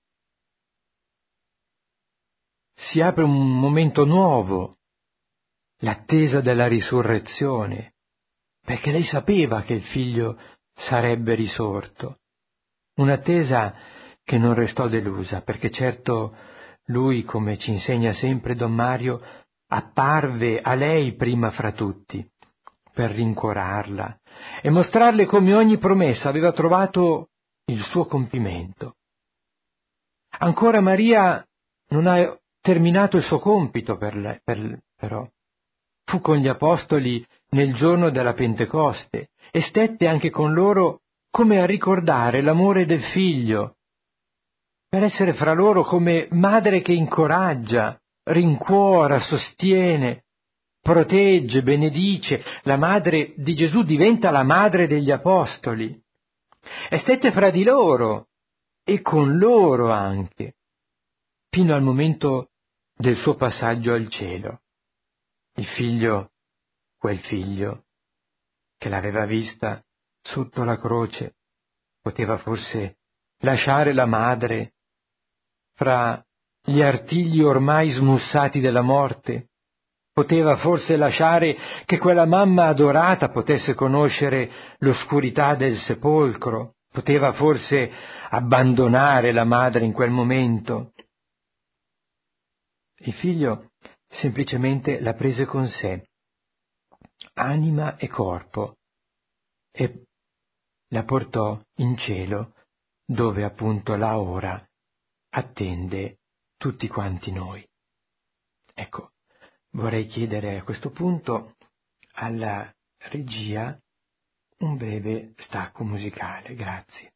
si apre un momento nuovo, l'attesa della risurrezione, perché lei sapeva che il figlio sarebbe risorto. Un'attesa che non restò delusa, perché certo lui, come ci insegna sempre Don Mario, apparve a lei prima fra tutti, per rincuorarla e mostrarle come ogni promessa aveva trovato il suo compimento. Ancora Maria non ha terminato il suo compito per lei, per, però. Fu con gli apostoli nel giorno della Pentecoste e stette anche con loro come a ricordare l'amore del figlio, per essere fra loro come madre che incoraggia, rincuora, sostiene, protegge, benedice. La madre di Gesù diventa la madre degli apostoli. E stette fra di loro e con loro anche, fino al momento del suo passaggio al cielo. Il figlio, quel figlio che l'aveva vista sotto la croce, poteva forse lasciare la madre fra gli artigli ormai smussati della morte? Poteva forse lasciare che quella mamma adorata potesse conoscere l'oscurità del sepolcro? Poteva forse abbandonare la madre in quel momento? Il figlio semplicemente la prese con sé, anima e corpo, e la portò in cielo, dove appunto là ora attende tutti quanti noi. Ecco, vorrei chiedere a questo punto alla regia un breve stacco musicale. Grazie.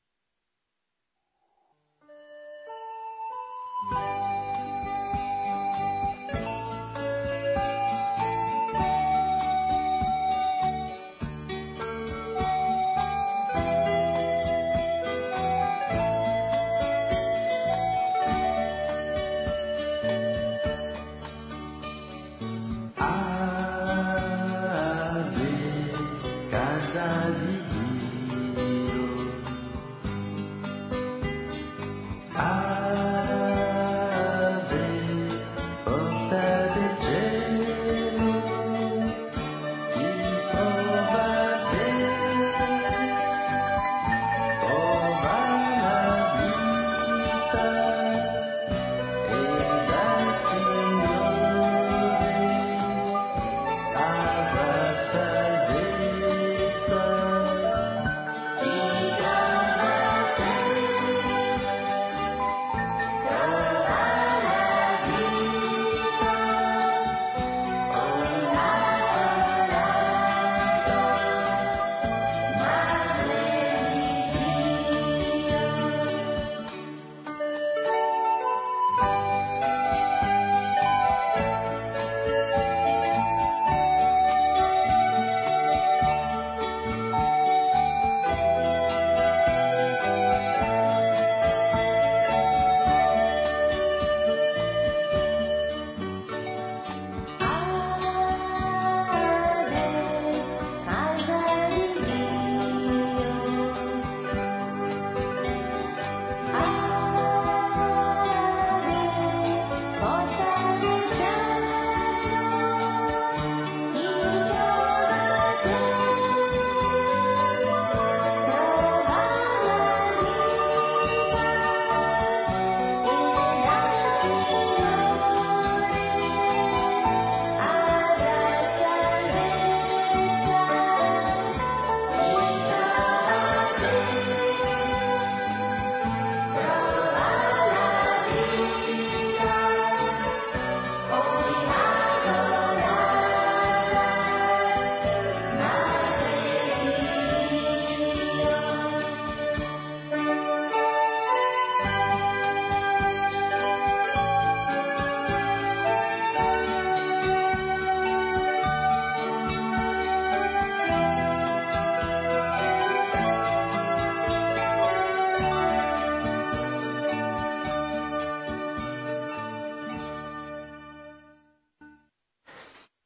Ave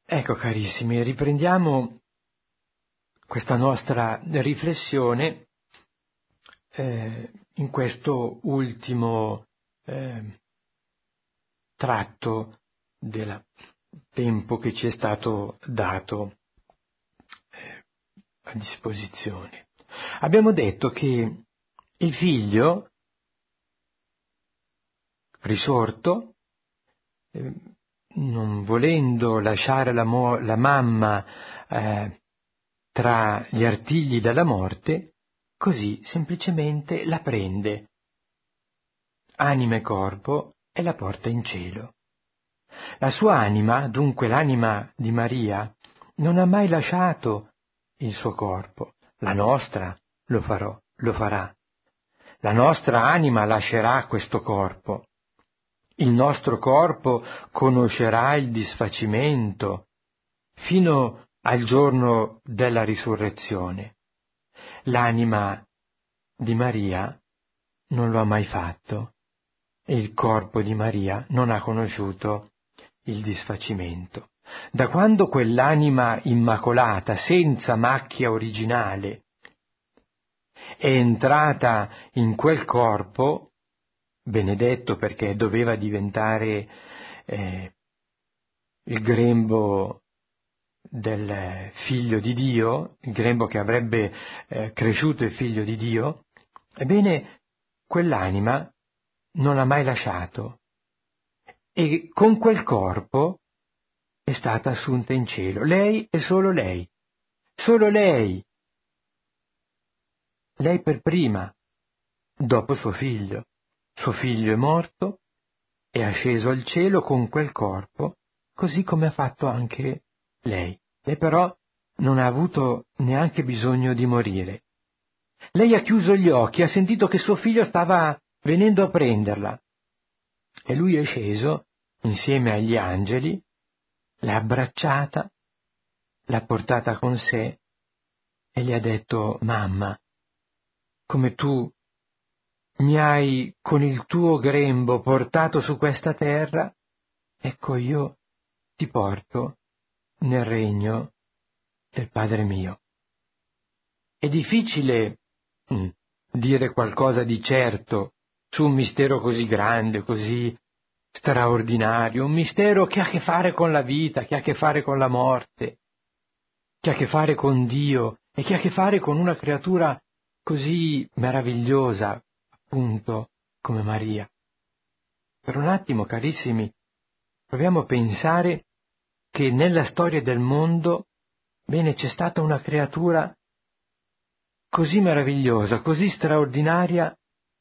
Ecco carissimi, riprendiamo questa nostra riflessione eh, in questo ultimo eh, tratto del tempo che ci è stato dato eh, a disposizione. Abbiamo detto che il figlio risorto, eh, non volendo lasciare la, mo- la mamma eh, tra gli artigli della morte, così semplicemente la prende, anima e corpo, e la porta in cielo. La sua anima, dunque l'anima di Maria, non ha mai lasciato il suo corpo. La nostra lo farò, lo farà. La nostra anima lascerà questo corpo. Il nostro corpo conoscerà il disfacimento fino al giorno della risurrezione. L'anima di Maria non lo ha mai fatto e il corpo di Maria non ha conosciuto il disfacimento. Da quando quell'anima immacolata, senza macchia originale, è entrata in quel corpo, benedetto perché doveva diventare eh, il grembo del figlio di Dio, il grembo che avrebbe eh, cresciuto il figlio di Dio, ebbene quell'anima non l'ha mai lasciato e con quel corpo è stata assunta in cielo. Lei e solo lei, solo lei, lei per prima, dopo suo figlio. Suo figlio è morto, è asceso al cielo con quel corpo, così come ha fatto anche lei. Lei però non ha avuto neanche bisogno di morire. Lei ha chiuso gli occhi, ha sentito che suo figlio stava venendo a prenderla. E lui è sceso insieme agli angeli, l'ha abbracciata, l'ha portata con sé e gli ha detto: mamma, come tu mi hai con il tuo grembo portato su questa terra, ecco io ti porto nel regno del Padre mio. È difficile mm, dire qualcosa di certo su un mistero così grande, così straordinario, un mistero che ha a che fare con la vita, che ha a che fare con la morte, che ha a che fare con Dio e che ha a che fare con una creatura così meravigliosa, appunto, come Maria. Per un attimo, carissimi, proviamo a pensare che nella storia del mondo, bene, c'è stata una creatura così meravigliosa, così straordinaria,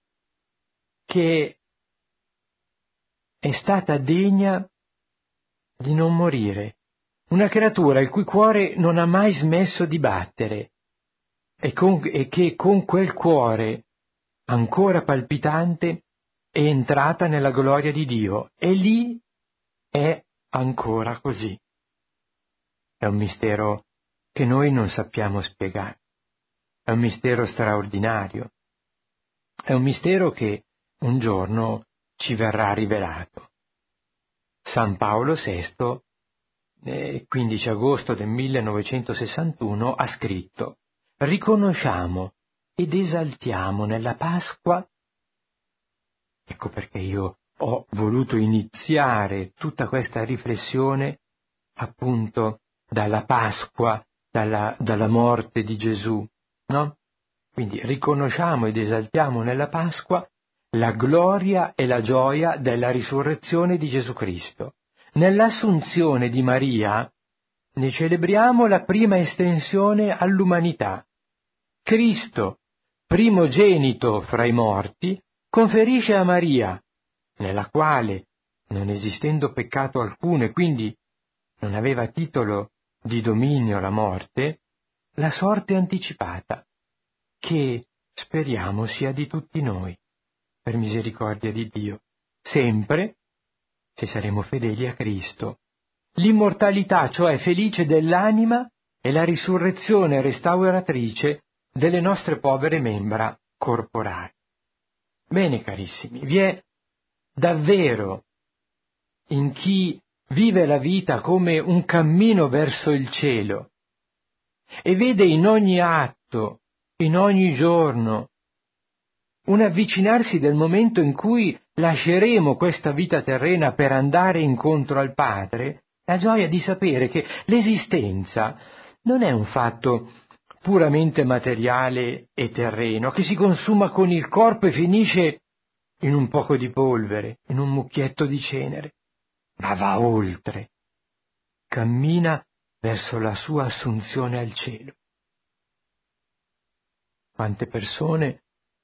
che è stata degna di non morire. Una creatura il cui cuore non ha mai smesso di battere e, con, e che con quel cuore ancora palpitante è entrata nella gloria di Dio e lì è ancora così. È un mistero che noi non sappiamo spiegare. È un mistero straordinario. È un mistero che un giorno ci verrà rivelato. San Paolo sesto, eh, quindici agosto del millenovecentosessantuno, ha scritto: riconosciamo ed esaltiamo nella Pasqua. Ecco perché io ho voluto iniziare tutta questa riflessione appunto dalla Pasqua, dalla, dalla morte di Gesù, no? Quindi riconosciamo ed esaltiamo nella Pasqua la gloria e la gioia della risurrezione di Gesù Cristo. Nell'assunzione di Maria ne celebriamo la prima estensione all'umanità. Cristo, primogenito fra i morti, conferisce a Maria, nella quale, non esistendo peccato alcuno e quindi non aveva titolo di dominio la morte, la sorte anticipata, che speriamo sia di tutti noi, per misericordia di Dio, sempre, se saremo fedeli a Cristo. L'immortalità, cioè felice dell'anima, e la risurrezione restauratrice delle nostre povere membra corporali. Bene, carissimi, vi è davvero in chi vive la vita come un cammino verso il cielo e vede in ogni atto, in ogni giorno, un avvicinarsi del momento in cui lasceremo questa vita terrena per andare incontro al Padre, la gioia di sapere che l'esistenza non è un fatto puramente materiale e terreno, che si consuma con il corpo e finisce in un poco di polvere, in un mucchietto di cenere, ma va oltre, cammina verso la sua assunzione al cielo. Quante persone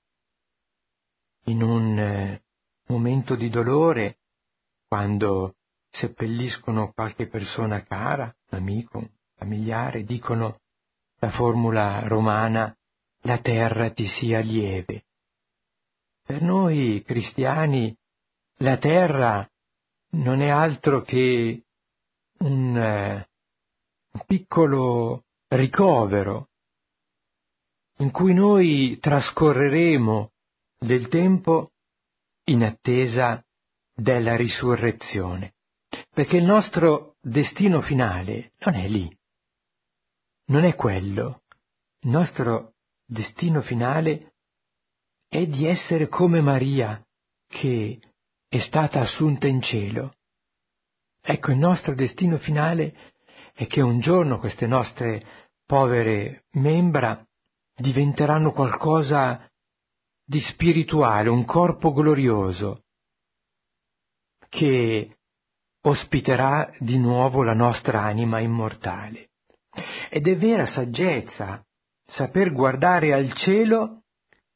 in un eh, momento di dolore, quando seppelliscono qualche persona cara, un amico, un familiare, dicono la formula romana: la terra ti sia lieve. Per noi cristiani la terra non è altro che un, eh, un piccolo ricovero in cui noi trascorreremo del tempo in attesa della risurrezione, perché il nostro destino finale non è lì, non è quello. Il nostro destino finale è di essere come Maria, che è stata assunta in cielo. Ecco, il nostro destino finale è che un giorno queste nostre povere membra diventeranno qualcosa di spirituale, un corpo glorioso che ospiterà di nuovo la nostra anima immortale. Ed è vera saggezza saper guardare al cielo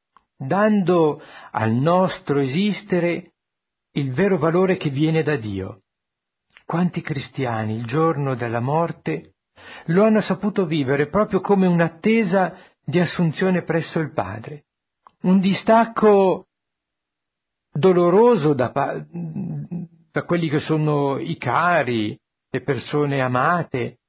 dando al nostro esistere il vero valore che viene da Dio. Quanti cristiani il giorno della morte lo hanno saputo vivere proprio come un'attesa di assunzione presso il Padre, un distacco doloroso da, da quelli che sono i cari, le persone amate,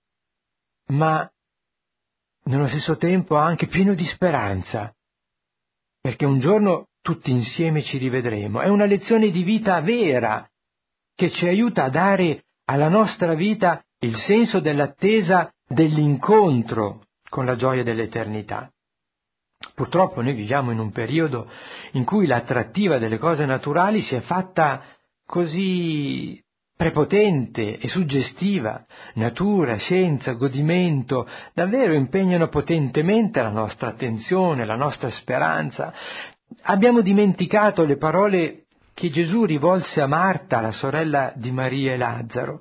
ma nello stesso tempo anche pieno di speranza, perché un giorno tutti insieme ci rivedremo. È una lezione di vita vera che ci aiuta a dare alla nostra vita il senso dell'attesa dell'incontro con la gioia dell'eternità. Purtroppo noi viviamo in un periodo in cui l'attrattiva delle cose naturali si è fatta così prepotente e suggestiva. Natura, scienza, godimento davvero impegnano potentemente la nostra attenzione, la nostra speranza. Abbiamo dimenticato le parole che Gesù rivolse a Marta, la sorella di Maria e Lazzaro.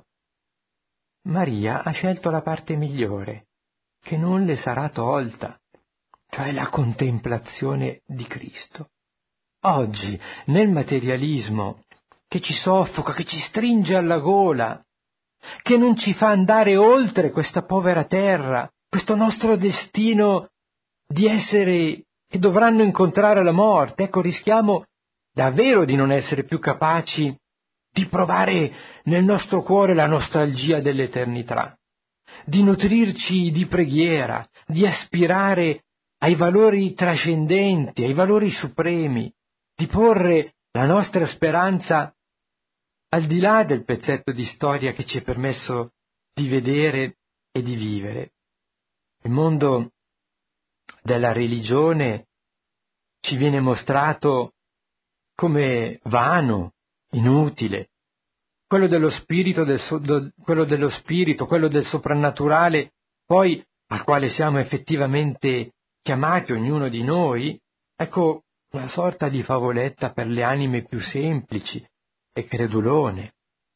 Maria ha scelto la parte migliore, che non le sarà tolta, cioè la contemplazione di Cristo. Oggi, nel materialismo che ci soffoca, che ci stringe alla gola, che non ci fa andare oltre questa povera terra, questo nostro destino di essere che dovranno incontrare la morte, ecco, rischiamo davvero di non essere più capaci di provare nel nostro cuore la nostalgia dell'eternità, di nutrirci di preghiera, di aspirare ai valori trascendenti, ai valori supremi, di porre la nostra speranza al di là del pezzetto di storia che ci è permesso di vedere e di vivere. Il mondo della religione ci viene mostrato come vano, inutile. Quello dello spirito, del so, do, quello dello spirito, quello del soprannaturale, poi al quale siamo effettivamente chiamati ognuno di noi, ecco una sorta di favoletta per le anime più semplici e credulone.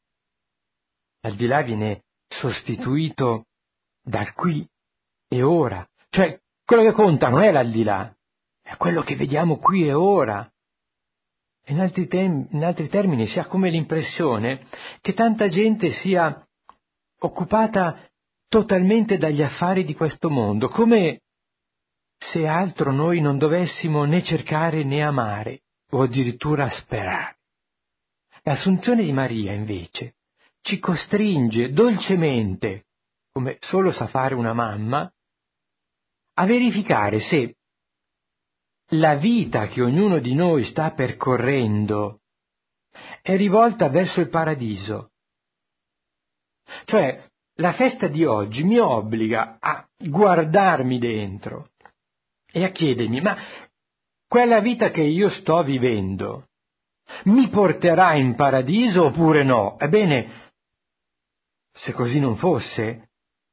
Al di là viene sostituito dal qui e ora, cioè quello che conta non è l'aldilà, è quello che vediamo qui e ora. In altri, tem- in altri termini si ha come l'impressione che tanta gente sia occupata totalmente dagli affari di questo mondo, come se altro noi non dovessimo né cercare né amare, o addirittura sperare. L'assunzione di Maria, invece, ci costringe dolcemente, come solo sa fare una mamma, a verificare se la vita che ognuno di noi sta percorrendo è rivolta verso il paradiso Cioè, la festa di oggi mi obbliga a guardarmi dentro e a chiedermi, ma quella vita che io sto vivendo mi porterà in paradiso oppure no? Ebbene, se così non fosse,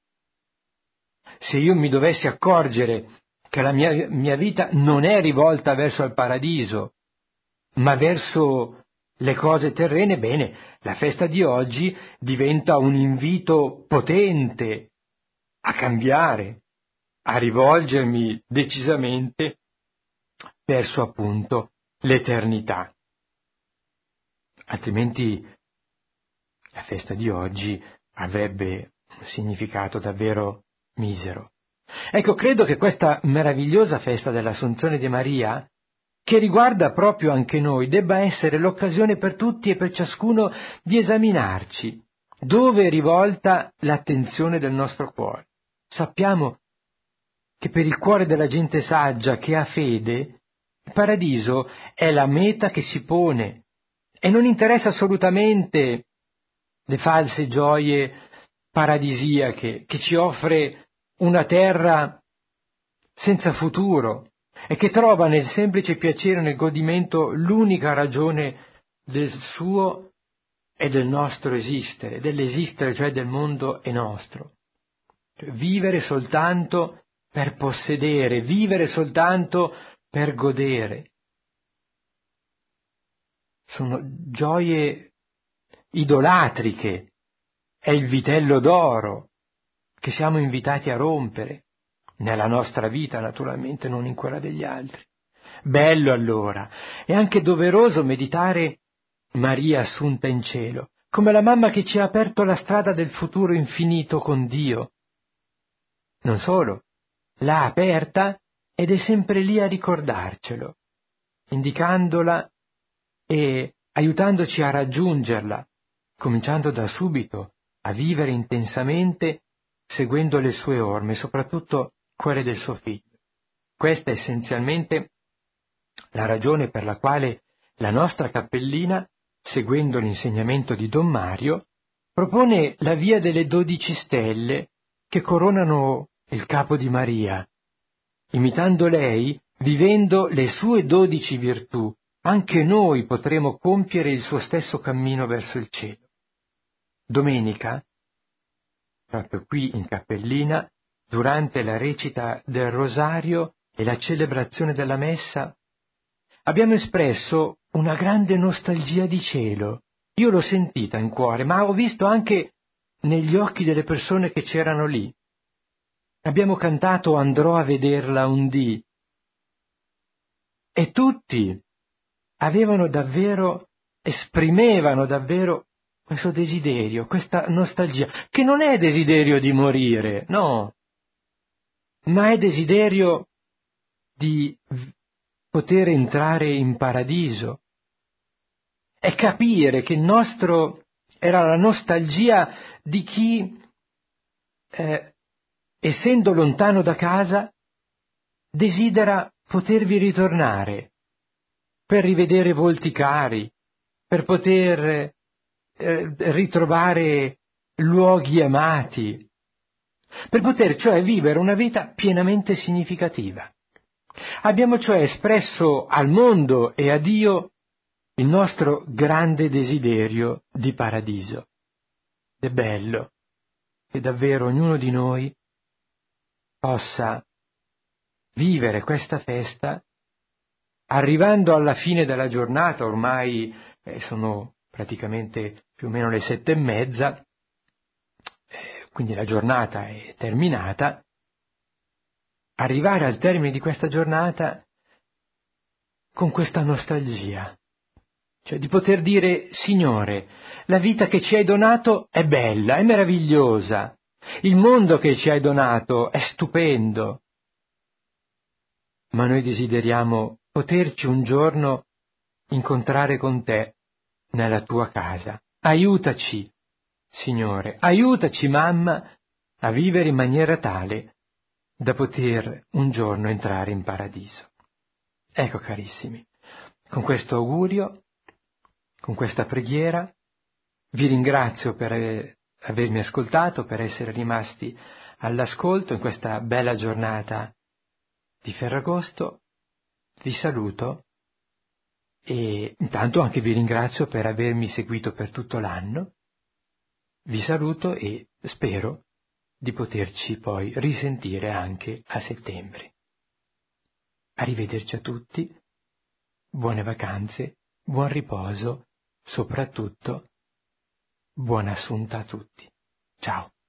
se io mi dovessi accorgere che la mia, mia vita non è rivolta verso il paradiso, ma verso le cose terrene, bene, la festa di oggi diventa un invito potente a cambiare, a rivolgermi decisamente verso appunto l'eternità. Altrimenti la festa di oggi avrebbe un significato davvero misero. Ecco, credo che questa meravigliosa festa dell'Assunzione di Maria, che riguarda proprio anche noi, debba essere l'occasione per tutti e per ciascuno di esaminarci dove è rivolta l'attenzione del nostro cuore. Sappiamo che per il cuore della gente saggia che ha fede, il paradiso è la meta che si pone e non interessa assolutamente le false gioie paradisiache che ci offre una terra senza futuro e che trova nel semplice piacere, nel godimento, l'unica ragione del suo e del nostro esistere, dell'esistere cioè del mondo è nostro. Vivere soltanto per possedere, vivere soltanto per godere. Sono gioie idolatriche, è il vitello d'oro che siamo invitati a rompere, nella nostra vita naturalmente, non in quella degli altri. Bello allora, è anche doveroso meditare Maria assunta in cielo, come la mamma che ci ha aperto la strada del futuro infinito con Dio. Non solo, l'ha aperta ed è sempre lì a ricordarcelo, indicandola e aiutandoci a raggiungerla, cominciando da subito a vivere intensamente seguendo le sue orme, soprattutto quelle del suo figlio. Questa è essenzialmente la ragione per la quale la nostra cappellina, seguendo l'insegnamento di Don Mario, propone la via delle dodici stelle che coronano il capo di Maria. Imitando lei, vivendo le sue dodici virtù, anche noi potremo compiere il suo stesso cammino verso il cielo. Domenica, proprio qui in cappellina, durante la recita del rosario e la celebrazione della messa, abbiamo espresso una grande nostalgia di cielo. Io l'ho sentita in cuore, ma ho visto anche negli occhi delle persone che c'erano lì. Abbiamo cantato Andrò a vederla un dì, e tutti avevano davvero, esprimevano davvero questo desiderio, questa nostalgia, che non è desiderio di morire, no, ma è desiderio di poter entrare in paradiso, è capire che il nostro era la nostalgia di chi, eh, essendo lontano da casa, desidera potervi ritornare, per rivedere volti cari, per poter eh, ritrovare luoghi amati, per poter cioè vivere una vita pienamente significativa. Abbiamo cioè espresso al mondo e a Dio il nostro grande desiderio di paradiso. È bello che davvero ognuno di noi possa vivere questa festa arrivando alla fine della giornata, ormai eh, sono praticamente più o meno le sette e mezza, eh, quindi la giornata è terminata, arrivare al termine di questa giornata con questa nostalgia, cioè di poter dire: Signore, la vita che ci hai donato è bella, è meravigliosa, il mondo che ci hai donato è stupendo, ma noi desideriamo poterci un giorno incontrare con te nella tua casa. Aiutaci, Signore, aiutaci, mamma, a vivere in maniera tale da poter un giorno entrare in paradiso. Ecco, carissimi, con questo augurio, con questa preghiera, vi ringrazio per avermi ascoltato, per essere rimasti all'ascolto in questa bella giornata di Ferragosto. Vi saluto e intanto anche vi ringrazio per avermi seguito per tutto l'anno. Vi saluto e spero di poterci poi risentire anche a settembre. Arrivederci a tutti, buone vacanze, buon riposo, soprattutto buona assunta a tutti. Ciao.